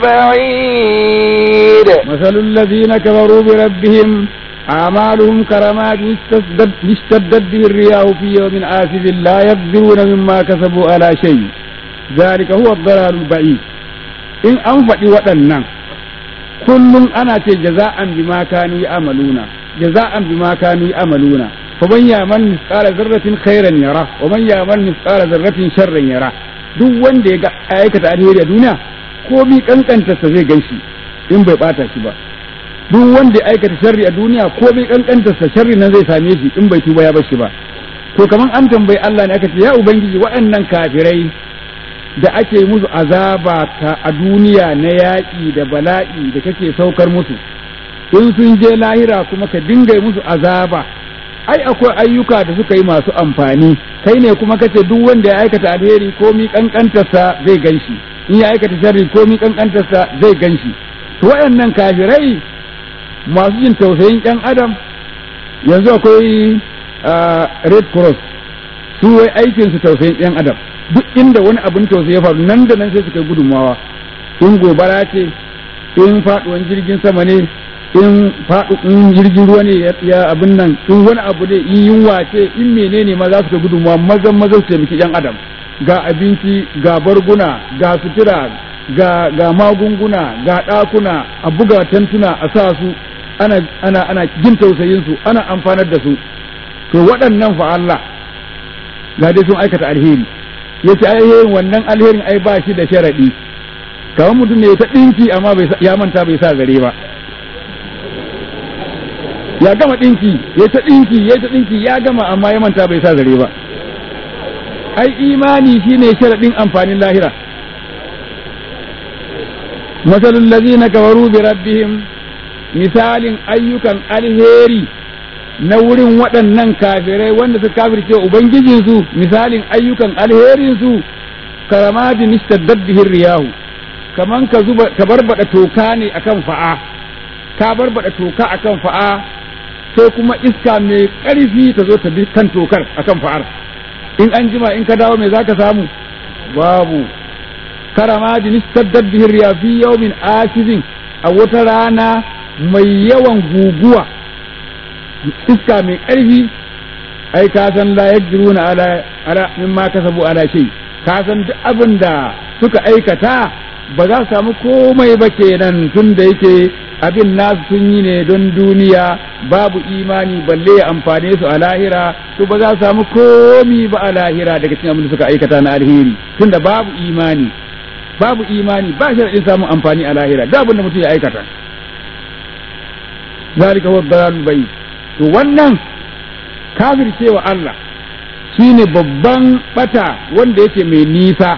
البعيد مثل الذين كفروا بربهم أعمالهم كرماد اشتدت به الرياح في يوم عاصف لا يقدرون مما كسبوا على شيء ذلك هو الضلال البعيد إن أنفق وأنن كل أنا جزاء بما كانوا يعملون جزاء بما كانوا يعملون فمن يعمل مثقال ذرة خيرا يره ومن يعمل مثقال ذرة شرا يره duk wanda ya ga aikata alheri a duniya ko bi kankanta sa zai ganshi in bai bata shi ba duk wanda ya aikata sharri a duniya ko bi kankanta sa sharri nan zai same shi in bai tuba ya bar shi ba to kaman an tambayi Allah ne aka ce ya ubangiji waɗannan kafirai da ake musu azaba ta a duniya na yaƙi da bala'i da kake saukar musu in sun je lahira kuma ka dinga musu azaba. Ai akwai ayyuka da suka yi masu amfani, kai ne kuma kace duk wanda ya aikata alheri komi kankantarsa zai ganshi, in ya aikata sharri komi kankantarsa zai ganshi. To waɗannan kafirai masu jin tausayin ƴan adam, yanzu akwai Red Cross, su wai aikin su tausayin ƴan adam, duk inda wani abin tausayi ya faru nan da nan sai su kai gudunmawa, in gobara ce, in faɗuwan jirgin sama ne, in faɗu in jirgin ruwa ne ya abin nan, in wani abu ne, in yunwa ce, in menene ma za su kai gudunmawa mazan mazan su taimaki ƴan adam, ga abinci, ga barguna, ga sutura, ga ga magunguna, ga ɗakuna, a buga tantuna a sa su, ana ana ana jin tausayin su, ana amfanar da su. To waɗannan fa Allah ga dai sun aikata alheri, yace ai wannan alherin ai ba shi da sharadi, kamar mutum ne ta dinki amma bai ya manta bai sa zare ba, ya gama dinki ya ta dinki ya ta dinki ya gama amma ya manta bai sa zare ba. Ai imani shine sharadin amfanin lahira. Masalul ladina kafaru bi rabbihim, misalin ayyukan alheri na wurin waɗannan kafirai wanda suka kafirce ubangijinsu, misalin ayyukan alherinsu karamadin istaddat bihi riyahu, kaman ka zuba ka barbada toka ne akan fa'a, ka barbada toka akan fa'a sai kuma iska mai ƙarfi ta zo ta bi kan tokar akan fa'ar, in an jima in ka dawo me zaka samu? Babu. Karamadin istaddat bihi riyahu fi yawmin asizin, a wata rana mai yawan guguwa, iska mai ƙarfi. Ai ka san la yajruna ala ala mimma kasabu ala shay, ka san duk abin da suka aikata ba za su samu komai ba kenan, tun da yake abin nasu sun yi ne don duniya, babu imani balle ya amfane su a lahira, to ba za su samu komi ba a lahira daga cikin abin da suka aikata na alheri, tun da babu imani babu imani ba sharadin samun amfani a lahira da abin da mutum ya aikata. Zalika huwa dalalul bayyin. To wannan kafircewa Allah shine babban bata wanda yake mai nisa.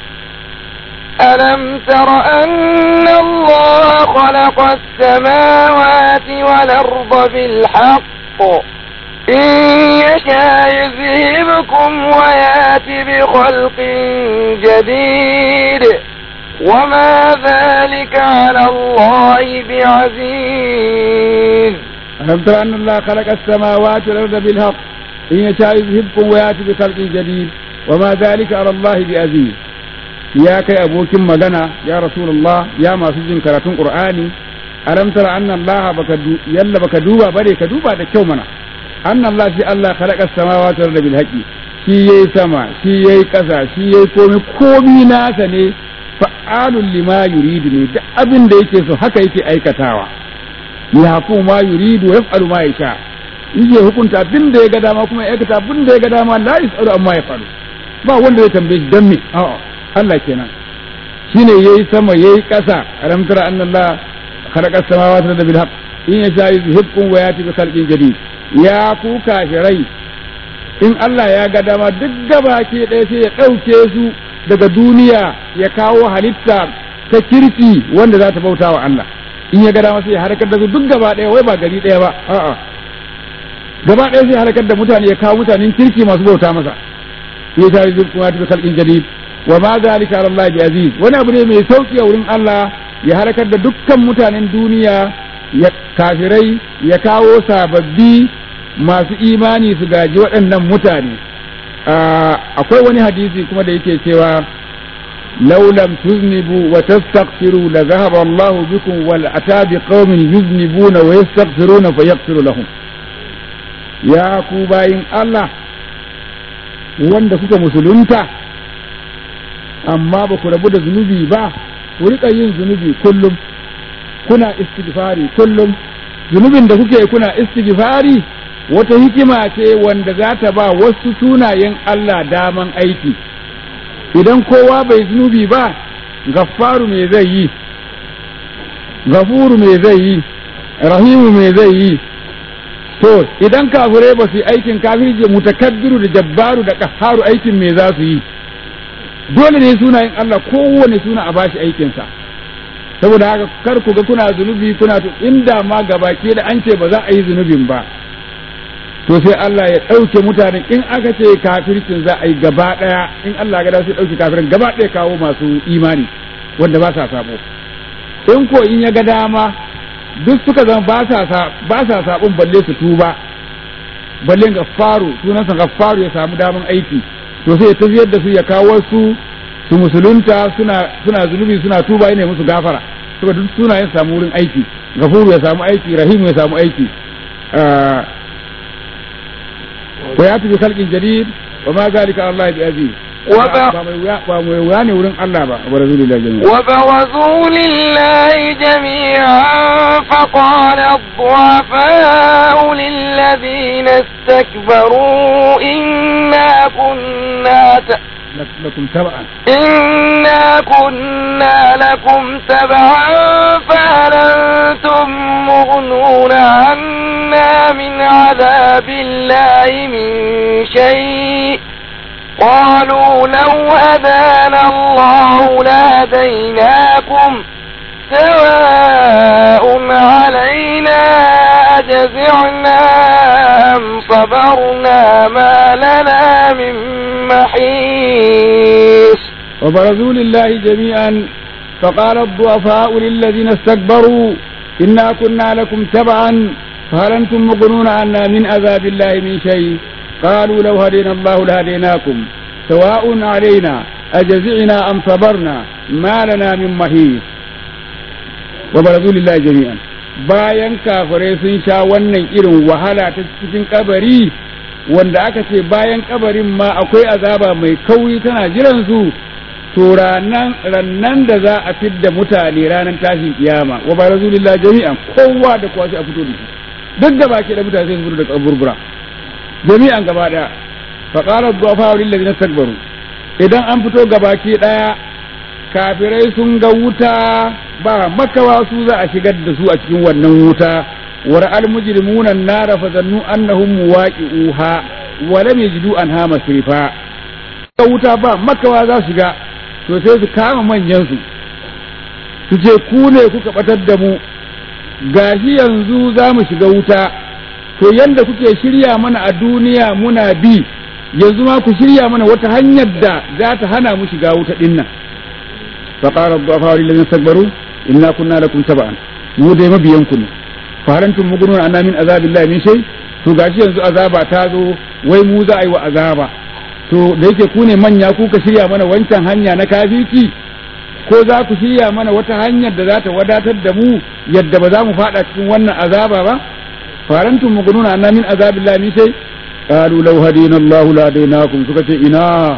ألم تر أن الله خلق السماوات والأرض بالحق إن يشاء يذهبكم ويأتي بخلق جديد وما ذلك على الله بعزيز. ألم تر أن الله خلق السماوات والأرض بالحق إن يشاء يذهبكم ويأتي بخلق جديد وما ذلك على الله بعزيز. Ya kai abokin magana ya Rasulullah, ya masu jin karatun Qur'ani, alam tara anna Allah baka yalla baka duba bare ka duba da kyau mana, anna Allah shi Allah khalaqa samawati wal bil haqi, shi yayi sama shi yayi kasa shi yayi komai komai nasa ne, fa'alul lima yuridu ne, duk abin da yake so haka yake aikatawa, ya ku ma yuridu yaf'alu ma yasha, yake hukunta abin da ya ga dama kuma ya aikata abin da ya ga dama, la yasalu amma yafalu, ba wanda ya tambaye dan me. a'a Allah kenan shine yayi sama yayi ƙasa. alam tara anna Allah khalaqa samawati wal arda bil haqq in yasha yuzhibkum wa yati bi khalqin jadid. Ya ku kafirai, in Allah ya ga dama duk gaba ke ɗaya sai ya ɗauke su daga duniya ya kawo halitta ta kirki wanda za ta bauta wa Allah. In ya ga dama sai ya harkar da su duk gaba ɗaya, wai ba gari ɗaya ba, a'a gaba ɗaya sai ya harkar da mutane ya kawo mutanen kirki masu bauta masa. Ya sha yuzhibkum wa yati bi khalqin jadid wa ma zalika ala Allah bi aziz. Wani abu ne mai sauki a wurin Allah ya halakar da dukkan mutanen duniya, ya kafirai ya kawo sababbi masu imani su gaji waɗannan mutane. Akwai wani hadisi kuma da yake cewa law lam tuznibu wa tastaghfiru la dhahaba Allah bikum wal ata bi qaumin yuznibuna wa yastaghfiruna fayaghfiru lahum. Ya ku bayin Allah wanda kuka musulunta amma ba ku rabu da zunubi ba, ku rika yin zunubi kullum, kuna istighfari kullum. Zunubin da kuke kuna istighfari wata hikima ce wanda za ta ba wasu sunayen Allah daman aiki. Idan kowa bai zunubi ba, gaffaru me zai yi, gafuru me zai yi, rahimu me zai yi. To idan kafirai ba su yi aikin kafirci, mutakabbiru da jabbaru da qahharu aikin me za su yi? Dole ne sunayen Allah kowane suna a bashi aikinsa. saboda haka kar ku ga kuna zunubi kuna to inda ma gabaki da an ce ba za a yi zunubin ba to sai Allah ya ɗauke mutanen in aka ce kafircin za a yi gaba ɗaya in Allah ga da sai ɗauke kafirin gaba ɗaya kawo masu imani wanda ba sa sabo in ko in ya ga dama duk suka zama ba sa ba sa sabon balle su tuba balle gaffaru sunansa gaffaru ya samu daman aiki to sai ya tafiyar da su ya kawo su su musulunta suna suna zunubi suna tuba ne musu gafara saboda duk sunayen samu wurin aiki gafuru ya samu aiki rahimu ya samu aiki wa ya tafi khalqin jadid wa ma zalika Allah bi aziz ba mai wuya ne wurin Allah ba wa rasulillahi jami'a wa bawazu lillahi jami'an fa qala ad-du'afa'u lilladhina istakbaru inna kunna لكم تبعا إنا كنا لكم تبعا فهل أنتم مغنون عنا من عذاب الله من شيء قالوا لو هدانا الله لهديناكم سواء علينا أجزعنا أم صبرنا ما لنا من محيص وبرزوا لله جميعا فقال الضعفاء للذين استكبروا إنا كنا لكم تبعا فهل أنتم مغنون عنا من عذاب الله من شيء قالوا لو هدينا الله لهديناكم سواء علينا أجزعنا أم صبرنا ما لنا من محيص وبرزوا لله جميعا bayan kafirai sun sha wannan irin wahala ta cikin kabari wanda aka ce bayan kabarin ma akwai azaba mai kauri tana jiran su to ranan rannan da za a fidda mutane ranan tashin kiyama wa barazulillahi jami'an kowa da kowa sai a fito da shi duk da baki da mutane sai su da kaburbura jami'an gaba daya fa qala ad-du'afa lil ladina istakbaru idan an fito gabaki daya kafirai sun ga wuta ba makawa su za a shigar da su a cikin wannan wuta wa ra'al mujrimuna an-nara fa zannu annahum muwaqi'uha wa lam yajidu anha masrifa ga wuta ba makawa za su shiga to sai su kama manyan su su ce ku ne kuka batar da mu gashi yanzu za mu shiga wuta to yanda kuke shirya mana a duniya muna bi yanzu ma ku shirya mana wata hanyar da za ta hana mu shiga wuta dinnan فقال الضعفاء للذين استكبروا إنا كنا لكم تبعا mu dai mabiyanku ne farantum mugunun anna min azabillahi min shay to gashi yanzu azaba ta zo wai mu za a yi wa azaba to da yake ku ne manya ku ka shirya mana wancan hanya na kafirci ko za ku shirya mana wata hanyar da za ta wadatar da mu yadda ba za mu fada cikin wannan azaba ba farantum mugunun anna min azabillahi min shay qalu law hadina Allahu la hadainakum suka ce ina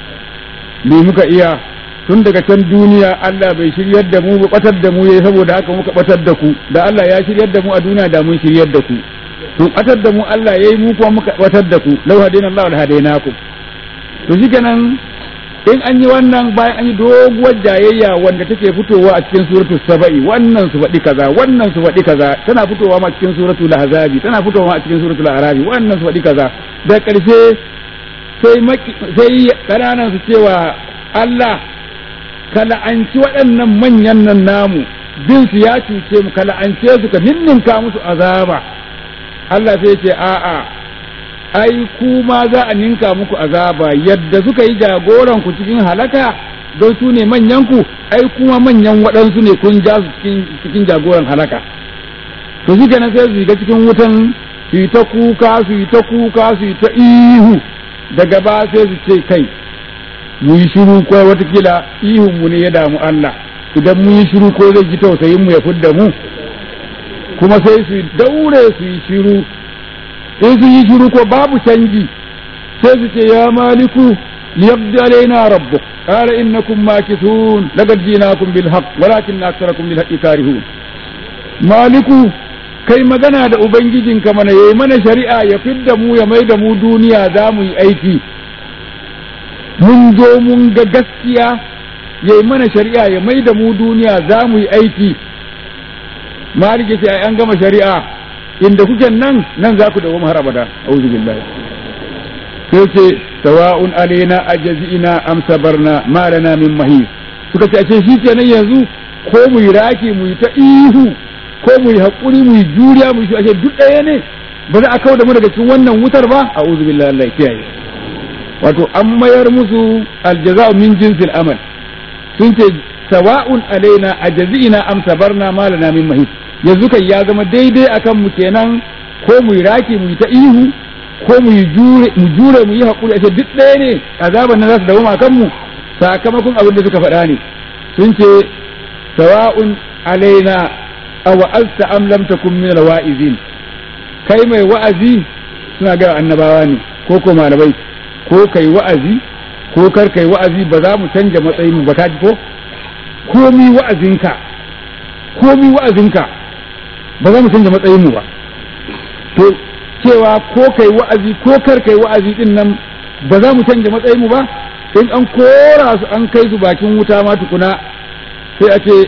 ni muka iya tun daga can duniya Allah bai shiryar da mu ba batar da mu yayi saboda haka muka batar da ku da Allah ya shiryar da mu a duniya da mun shiryar da ku to batar da mu Allah yayi mu kuma muka batar da ku law hadina Allah la hadainakum to shikenan in an yi wannan bayan an yi doguwar jayayya wanda take fitowa a cikin suratul saba'i wannan su faɗi kaza wannan su faɗi kaza tana fitowa ma cikin suratul ahzabi tana fitowa a cikin suratul arabi wannan su faɗi kaza da ƙarshe sai sai kananan su cewa Allah ka la'anci waɗannan manyan nan namu bin su ya cuce mu ka la'ance su ka ninninka musu azaba Allah sai ce a'a ai ku ma za a ninka muku azaba yadda suka yi jagoran ku cikin halaka don su ne manyan ku ai kuma manyan waɗansu ne kun ja su cikin cikin jagoran halaka to shi kenan sai su shiga cikin wutan su yi ta kuka su yi ta kuka su yi ta ihu daga ba sai su ce kai mu yi shiru ko watakila ihun mu ne ya damu Allah idan mu yi shiru ko zai ji tausayin mu ya fidda mu kuma sai su daure su yi shiru in su yi shiru ko babu canji sai su ce ya maliku liyabdi alaina rabbuk qala innakum makithun laqad jinakum bil haqq walakin aktharakum lil haqqi karihun maliku kai magana da ubangijinka mana yayi mana shari'a ya fidda mu ya maida mu duniya za mu yi aiki mun zo mun ga gaskiya yayi mana shari'a ya mai da mu duniya za mu yi aiki malike ce an gama shari'a inda kuke nan nan za ku dawo har abada auzu billahi sai ce sawa'un alaina ajzina am sabarna ma lana min mahis suka ce ashe shikenan yanzu ko mu yi raki mu yi ta ihu ko mu yi haƙuri mu yi juriya mu yi ashe duk ɗaya ne ba za a kawo da mu daga cikin wannan wutar ba a'udhu billahi Allah kiyaye wato an mayar musu aljaza'u min jinsil amal sun ce sawa'un alaina ajazina am sabarna ma lana min mahis yanzu kai ya zama daidai akan mu kenan ko mu yi raki mu yi ta ihu ko mu yi jure mu jure mu yi haƙuri ashe duk ɗaya ne azaban nan za su dawo akan mu sakamakon abin da suka faɗa ne sun ce sawa'un alaina aw alta am lam takun min alwa'izin kai mai wa'azi suna ga annabawa ne ko ko malamai ko kai wa'azi ko kar kai wa'azi ba za mu canja matsayin mu ba ka ji ko komi wa'azinka komi wa'azinka ba za mu canja matsayin mu ba to cewa ko kai wa'azi ko kar kai wa'azi din nan ba za mu canja matsayin mu ba in an kora su an kai su bakin wuta ma tukuna sai a ce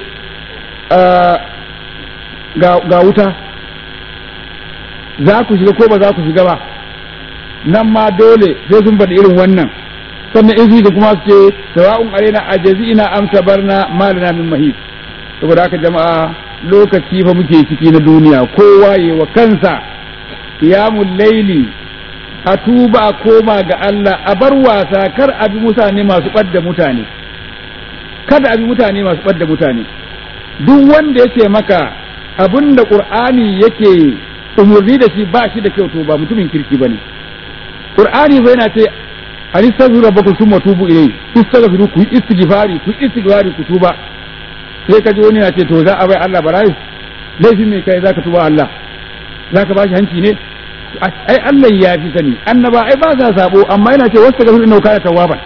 ga wuta za ku shiga ko ba za ku shiga ba nan ma dole sai sun faɗi irin wannan sannan in su kuma su ce sawa'un alaina ajazina am sabarna ma lana min mahis saboda haka jama'a lokaci fa muke ciki na duniya kowa yi wa kansa qiyamul laili a tuba a koma ga Allah a bar wasa kar a bi mutane masu ɓadda mutane kada a bi mutane masu ɓadda mutane duk wanda yake maka abinda Qur'ani yake umurni da shi ba shi da kyau to ba mutumin kirki bane Qur'ani bai yana ce anistaghfiru rabbakum thumma tubu ilayhi istaghfiru ku istighfari ku istighfari ku tuba sai ka ji wani ya ce to za a bai Allah barayi laifin me kai zaka tuba Allah zaka bashi hanci ne ai Allah ya fi sani annaba ai ba za sabo amma yana ce wastaghfiru innahu kana tawwaban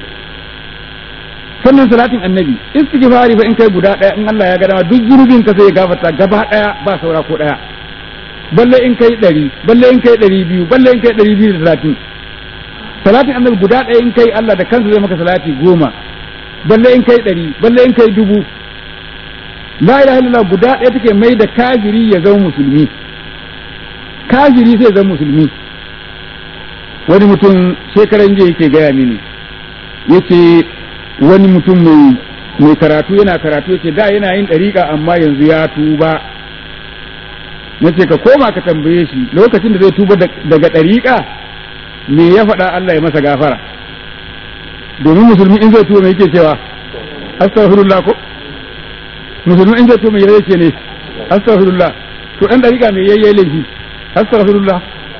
sannan salatin annabi istighfari fa in kai guda daya in Allah ya ga dama duk zunubin ka sai ya gafarta gaba daya ba saura ko daya balle in kai ɗari balle in kai ɗari biyu balle in kai ɗari biyu da talatin salatin annabi guda ɗaya in kai Allah da kansa zai maka salati goma balle in kai ɗari balle in kai dubu la ilaha illallah guda ɗaya take mai da kafiri ya zama musulmi kafiri sai zama musulmi wani mutum shekaran jiya yake gaya mini yace wani mutum mai mai karatu yana karatu yace da yana yin ɗariƙa amma yanzu ya tuba nace ka koma ka tambaye shi lokacin da zai tuba daga ɗariƙa me ya faɗa Allah ya masa gafara domin musulmi in zai tuba me yake cewa astaghfirullah ko musulmi in zai tuba me yake ne astaghfirullah to dan ɗariƙa me yayi laifi astaghfirullah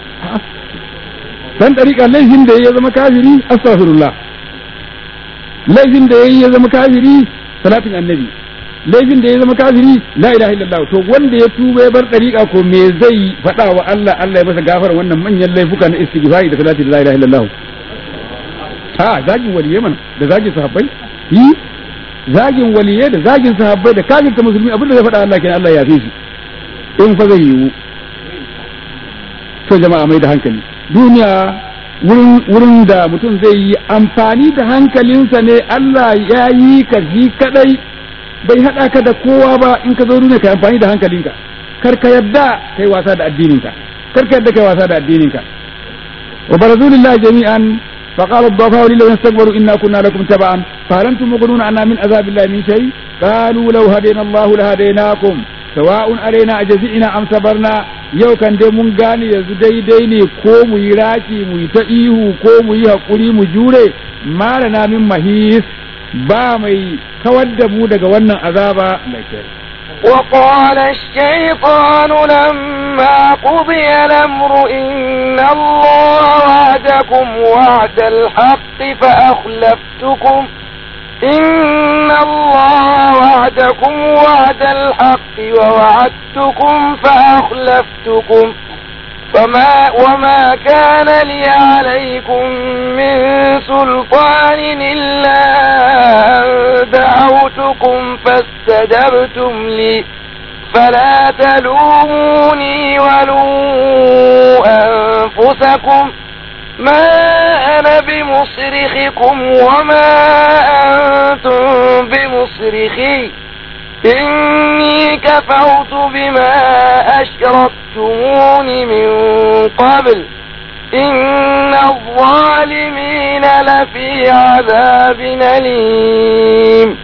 dan ɗariƙa laifin da ya zama kafiri astaghfirullah laifin da yayi ya zama kafiri salatin annabi laifin da ya zama kafiri la ilaha illallah to wanda ya tuba ya bar dariƙa ko me zai faɗa wa Allah Allah ya masa gafara wannan manyan laifuka na istighfari da salati la ilaha illallah ha zagin waliyai man da zagin sahabbai yi zagin waliyai da zagin sahabbai da kafirta musulmi abin da zai faɗa Allah kenan Allah ya yafe shi in fa zai yiwu to jama'a mai da hankali duniya wurin wurin da mutum zai yi amfani da hankalinsa ne Allah ya yi ka shi kadai bai haɗa ka da kowa ba in ka zo duniya ka amfani da hankalinka kar ka yadda kai wasa da addininka kar ka yadda kai wasa da addininka wa barazulillahi jami'an fa qala ad-dafa lil ladina istakbaru inna kunna lakum tab'an fa hal antum mughnuna anna min azabillahi min shay qalu law hadayna Allah la hadaynakum sawa'un alaina ajzina am sabarna yau kan dai mun gane yanzu daidai ne ko mu yi raki mu yi ta ihu ko mu yi hakuri mu jure malana min mahis ba mai kawar da mu daga wannan azaba mai kai وقال الشيطان لما قضي الأمر إن الله وعدكم وعد الحق فأخلفتكم إن الله وعدكم وعد الحق ووعدتكم فأخلفتكم فما وما كان لي عليكم من سلطان إلا أن دعوتكم فاستجبتم لي فلا تلوموني ولوموا أنفسكم ما أنا بمصرخكم وما أنتم بمصرخي إني كفرت بما أشركتمون من قبل إن الظالمين لفي عذاب أليم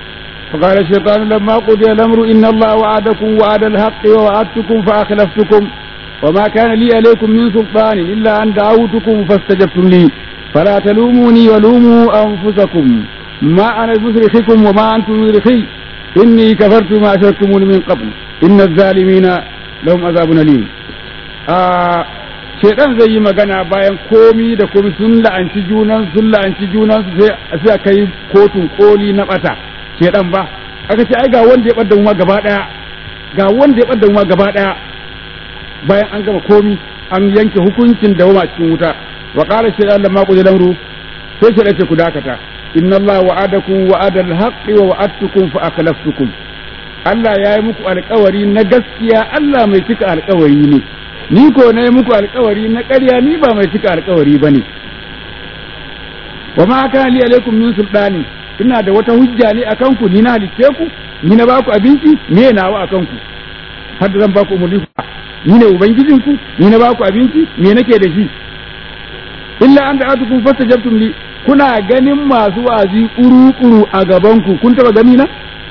فقال الشيطان لما قضي الأمر إن الله وعدكم وعد الحق ووعدتكم فأخلفتكم وما كان لي عليكم من سلطان إلا أن دعوتكم فاستجبتم لي فلا تلوموني ولوموا أنفسكم ما أنا بمصرخكم وما أنتم مصرخي إني كفرت ما أشركتموني من قبل إن الظالمين لهم عذاب أليم. آه shedan zai yi magana bayan komi da komi sun la'anci junan sun la'anci junan sai sai kai kotun koli na bata shedan ba aka ce ai ga wanda ya bada mu gaba daya ga wanda ya bada mu gaba daya bayan an gama komi an yanke hukuncin da wama cikin wuta wa qala shedan lamma qul lamru sai shedan ce ku dakata inna allaha wa'adakum wa'ada al-haqqi wa wa'adtukum fa akhlaftukum Allah ya yi muku alƙawari na gaskiya Allah mai cika alƙawari ne ni ko na yi muku alkawari na ƙarya ni ba mai cika alkawari ba ne wa ma kana li alaikum min sultani ina da wata hujja ne akan ku ni na halice ku ni na baku abinci me nawa akan ku har da zan baku umurni ni ne ubangijin ku ni na baku abinci me nake da shi illa an da'atukum fastajabtum li kuna ganin masu wazi kuru-kuru a gaban ku kun taba gani na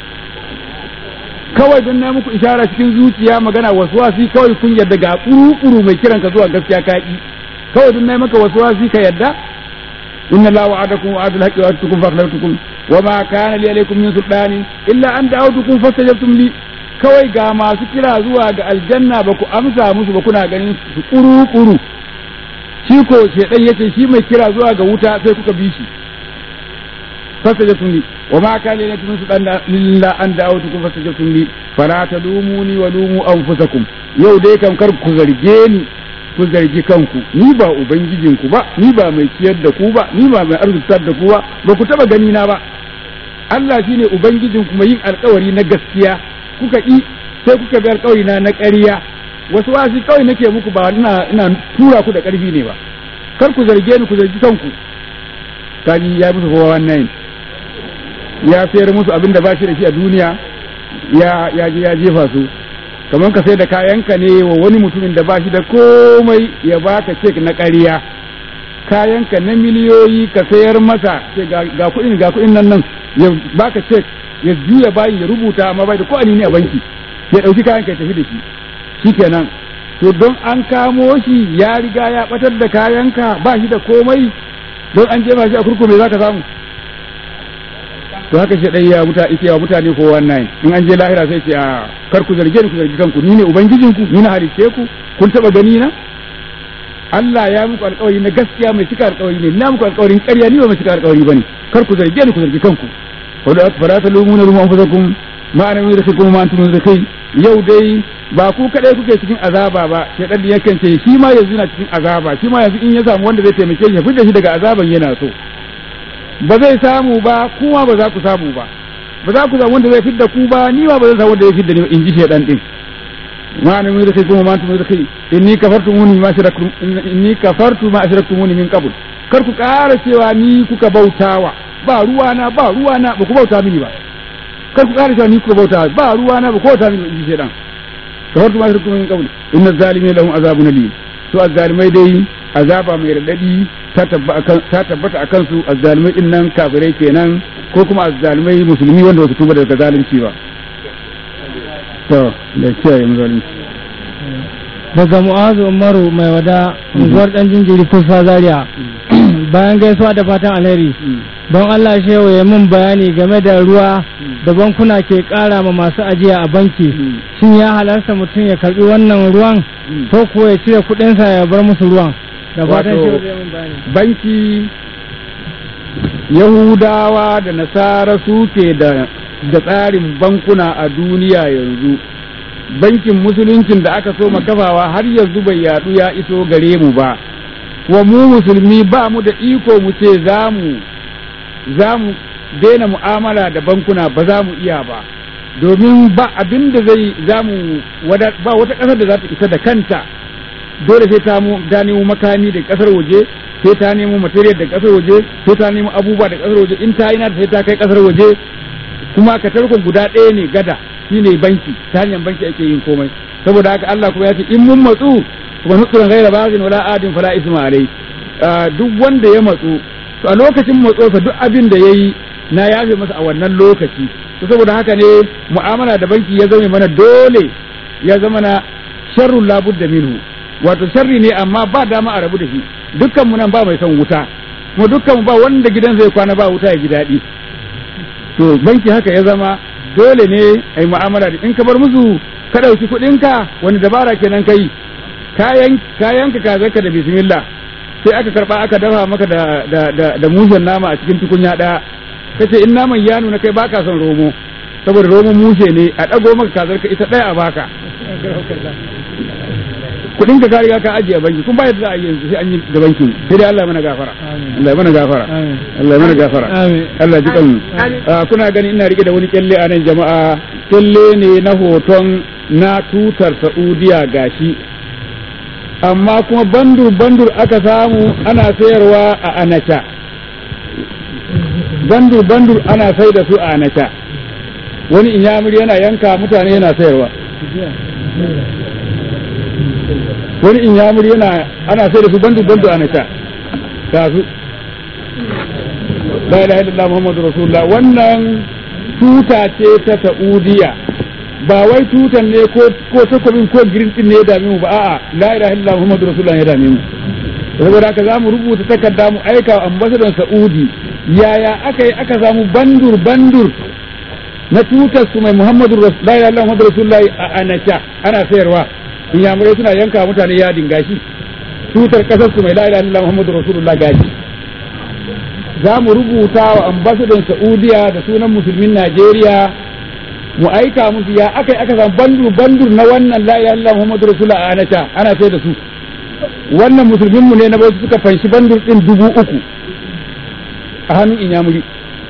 kawai don na muku ishara cikin zuciya magana waswasi kawai kun yadda ga kuru-kuru mai kiran ka zuwa gaskiya ka yi kawai don na maka waswasi ka yadda inna la wa'adakum wa'adul haqqi wa atukum fakhlatukum wa ma kana li alaykum min sultani illa an da'awtukum fastajabtum li kawai ga masu kira zuwa ga aljanna ba ku amsa musu ba kuna ganin su kuru-kuru shi ko shedan yace shi mai kira zuwa ga wuta sai kuka bi shi fastajabtum li وما كان لي من سلطان إلا أن دعوتكم فاستجبتم لي فلا تلوموني ولوموا أنفسكم yau dai kam kar ku zarge ni ku zargi kanku ni ba ubangijinku ba ni ba mai ciyar da ku ba ni ba mai arzutar da ku ba ba ku taba gani na ba Allah shine ubangijinku mai yin alkawari na gaskiya kuka yi sai kuka bi alkawari na na ƙarya wasu wasi kawai nake muku ba ina ina tura ku da ƙarfi ne ba kar ku zarge ni ku zargi kanku kaji ya musu kowa wannan ya sayar musu abin da ba shi da shi a duniya ya ya ya jefa su kamar ka sai da kayanka ne wa wani mutumin da ba shi da komai ya baka cek na ƙarya kayanka na miliyoyi ka sayar masa ga kuɗin ga kuɗin nan nan ya baka cek ya juya bayi ya rubuta amma bai da ko ne a banki ya ɗauki kayanka ya tafi da shi shikenan to don an kamo shi ya riga ya batar da kayanka ba shi da komai don an jefa shi a kurkume zaka samu to haka shi dai ya muta ike wa mutane ko wannan in an je lahira sai ce a kar ku zarge ni ku zargi kanku ni ne ubangijin ku ni na halice ku kun taba gani na Allah ya muku alƙawari na gaskiya mai cika alƙawari ne na muku alƙawarin ƙarya ni ba mai cika alƙawari bane kar ku zarge ni ku zargi kanku wala fara ta lumuna rumu anfusakum ma ana mai da kuma ma antum da kai yau dai ba ku kadai kuke cikin azaba ba shedan yakan ce shi ma yanzu yana cikin azaba shi ma yanzu in ya samu wanda zai taimake shi ya fita shi daga azaban yana so ba zai samu ba kuma ba za ku samu ba ba za ku samu wanda zai fidda ku ba ni ma ba zan samu wanda zai fidda ni in ji shedan din ma ne mu da kai kuma ma antum da kai inni kafartu muni ma shirakum inni kafartu ma ashraktumuni min qabl kar ku ƙara cewa ni kuka bautawa ba ruwa na ba ruwa na ba ku bauta mini ba kar ku ƙara cewa ni kuka bautawa ba ruwa na ba ku bauta mini in ji shedan kafartu ma ashraktumuni min qabl inna zalimin lahum azabun alim to azzalimai dai azaba mai radadi ta tabbata a kansu azzalumai din nan kafirai kenan ko kuma azzalumai musulmi wanda wasu tuba daga zalunci ba to da kiyaye mu zalunci daga Mu'azu Umaru mai wada unguwar dan jinjiri kusa Zaria bayan gaisuwa da fatan alheri don Allah shehu ya mun bayani game da ruwa da bankuna ke kara ma masu ajiya a banki shin ya halarta mutum ya karbi wannan ruwan ko kuwa ya cire kudinsa ya bar musu ruwan da fatan shehu zai mun bayani banki Yahudawa da Nasara suke da da tsarin bankuna a duniya yanzu bankin musuluncin da aka so makafawa har yanzu bai yadu ya iso gare mu ba wa mu musulmi ba mu da iko mu ce za mu za mu daina mu'amala da bankuna ba za mu iya ba domin ba abin da zai za mu ba wata ƙasar da za ta isa da kanta dole sai ta mu ta nemo makami da ƙasar waje sai ta nemo material da ƙasar waje sai ta nemo abubuwa da ƙasar waje in ta yi na sai ta kai ƙasar waje kuma ka tarkon guda ɗaya ne gada shine banki ta hanyar banki ake yin komai saboda haka Allah kuma ya ce in mun matsu kuma nutsuran gaira bazin wala adin fala isma alai duk wanda ya matsu to a lokacin matsosa duk abin da yayi na yafe masa a wannan lokaci to saboda haka ne mu'amala da banki ya zama mana dole ya zama na sharrun labudda minhu wato sharri ne amma ba dama a rabu da shi dukkan mu nan ba mai son wuta kuma dukkan mu ba wanda gidan zai kwana ba wuta ya ji daɗi to banki haka ya zama dole ne ai mu'amala da in ka bar musu ka ɗauki kuɗinka wani dabara kenan kai kayan kayanka ka zaka da bismillah sai aka karba aka dafa maka da da da, da mushen nama a cikin tukunya ɗaya kace in naman ya nuna kai baka son romo saboda romon mushe ne a ɗago maka kazar ka ita ɗaya a baka kudin ka ka riga ka ajiye a banki kun ba yadda za a yi yanzu sai an yi da banki sai dai Allah ya mana gafara Allah ya mana gafara Allah ya mana gafara Allah ji kanmu kuna gani ina rike da wani kyalle a nan jama'a kyalle ne na hoton na tutar Saudiya gashi amma kuma bandur bandur aka samu ana sayarwa a Anacha bandur bandur ana sai da su a Anacha wani inyamuri yana yanka mutane yana sayarwa wani in yamur yana ana sai da su bandu bandu ana sha ga su la ilaha illallah muhammadu rasulullah wannan tuta ce ta Saudiya ba wai tutan ne ko ko takobin ko girin din ne ya dame mu ba a'a la ilaha illallah muhammadu rasulullah ya dame mu saboda haka zamu rubuta takarda mu aika wa ambasadan Saudi yaya aka yi aka samu bandur bandur na tutar su mai muhammadu rasulullah la ilaha illallah muhammadu rasulullah a Anacha ana sayarwa inyamurai suna yanka mutane yadin gashi tutar kasar su mai la ilaha illallah muhammadu rasulullah gashi za mu rubuta wa ambasadan Saudiya da sunan musulmin Najeriya mu aika musu ya akai aka samu bandur bandur na wannan la ilaha illallah muhammadu rasulullah a Anacha ana sai da su wannan musulmin mu ne na bai suka fanshi bandur din dubu uku a hannun inyamuri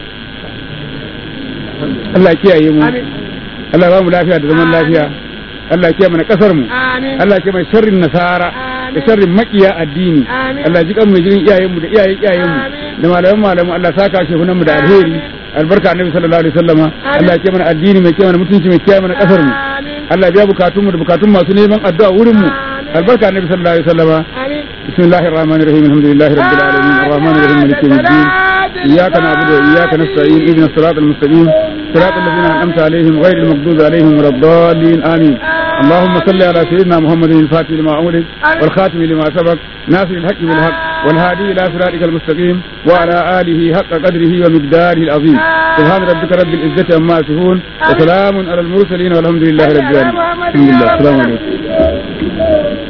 Allah kiyaye mu Allah ba mu lafiya da zaman lafiya Allah ke mana kasar mu Allah ke mai sharrin nasara da sharrin makiya addini Allah ji kan mu jirin iyayen mu da iyayen iyayen mu da malaman malamu Allah saka shi hunan mu da alheri albarka annabi sallallahu alaihi wasallama Allah ke mana addini mai ke mana mutunci mai ke mana kasar mu Allah biya bukatun mu da bukatun masu neman addu'a wurin mu albarka annabi sallallahu alaihi wasallama bismillahir rahmanir rahim alhamdulillahi rabbil alamin arrahmanir rahim maliki yawmiddin iyyaka na'budu wa iyyaka nasta'in ihdinas siratal mustaqim صراط الذين أنعمت عليهم غير المغضوب عليهم ولا الضالين آمين اللهم صل على سيدنا محمد الفاتح لما أمرك والخاتم لما سبق ناصر الحق بالحق والهادي إلى صراطك المستقيم وعلى آله حق قدره ومقداره العظيم سبحان ربك رب العزة عما يصفون وسلام على المرسلين والحمد لله رب العالمين الحمد لله السلام عليكم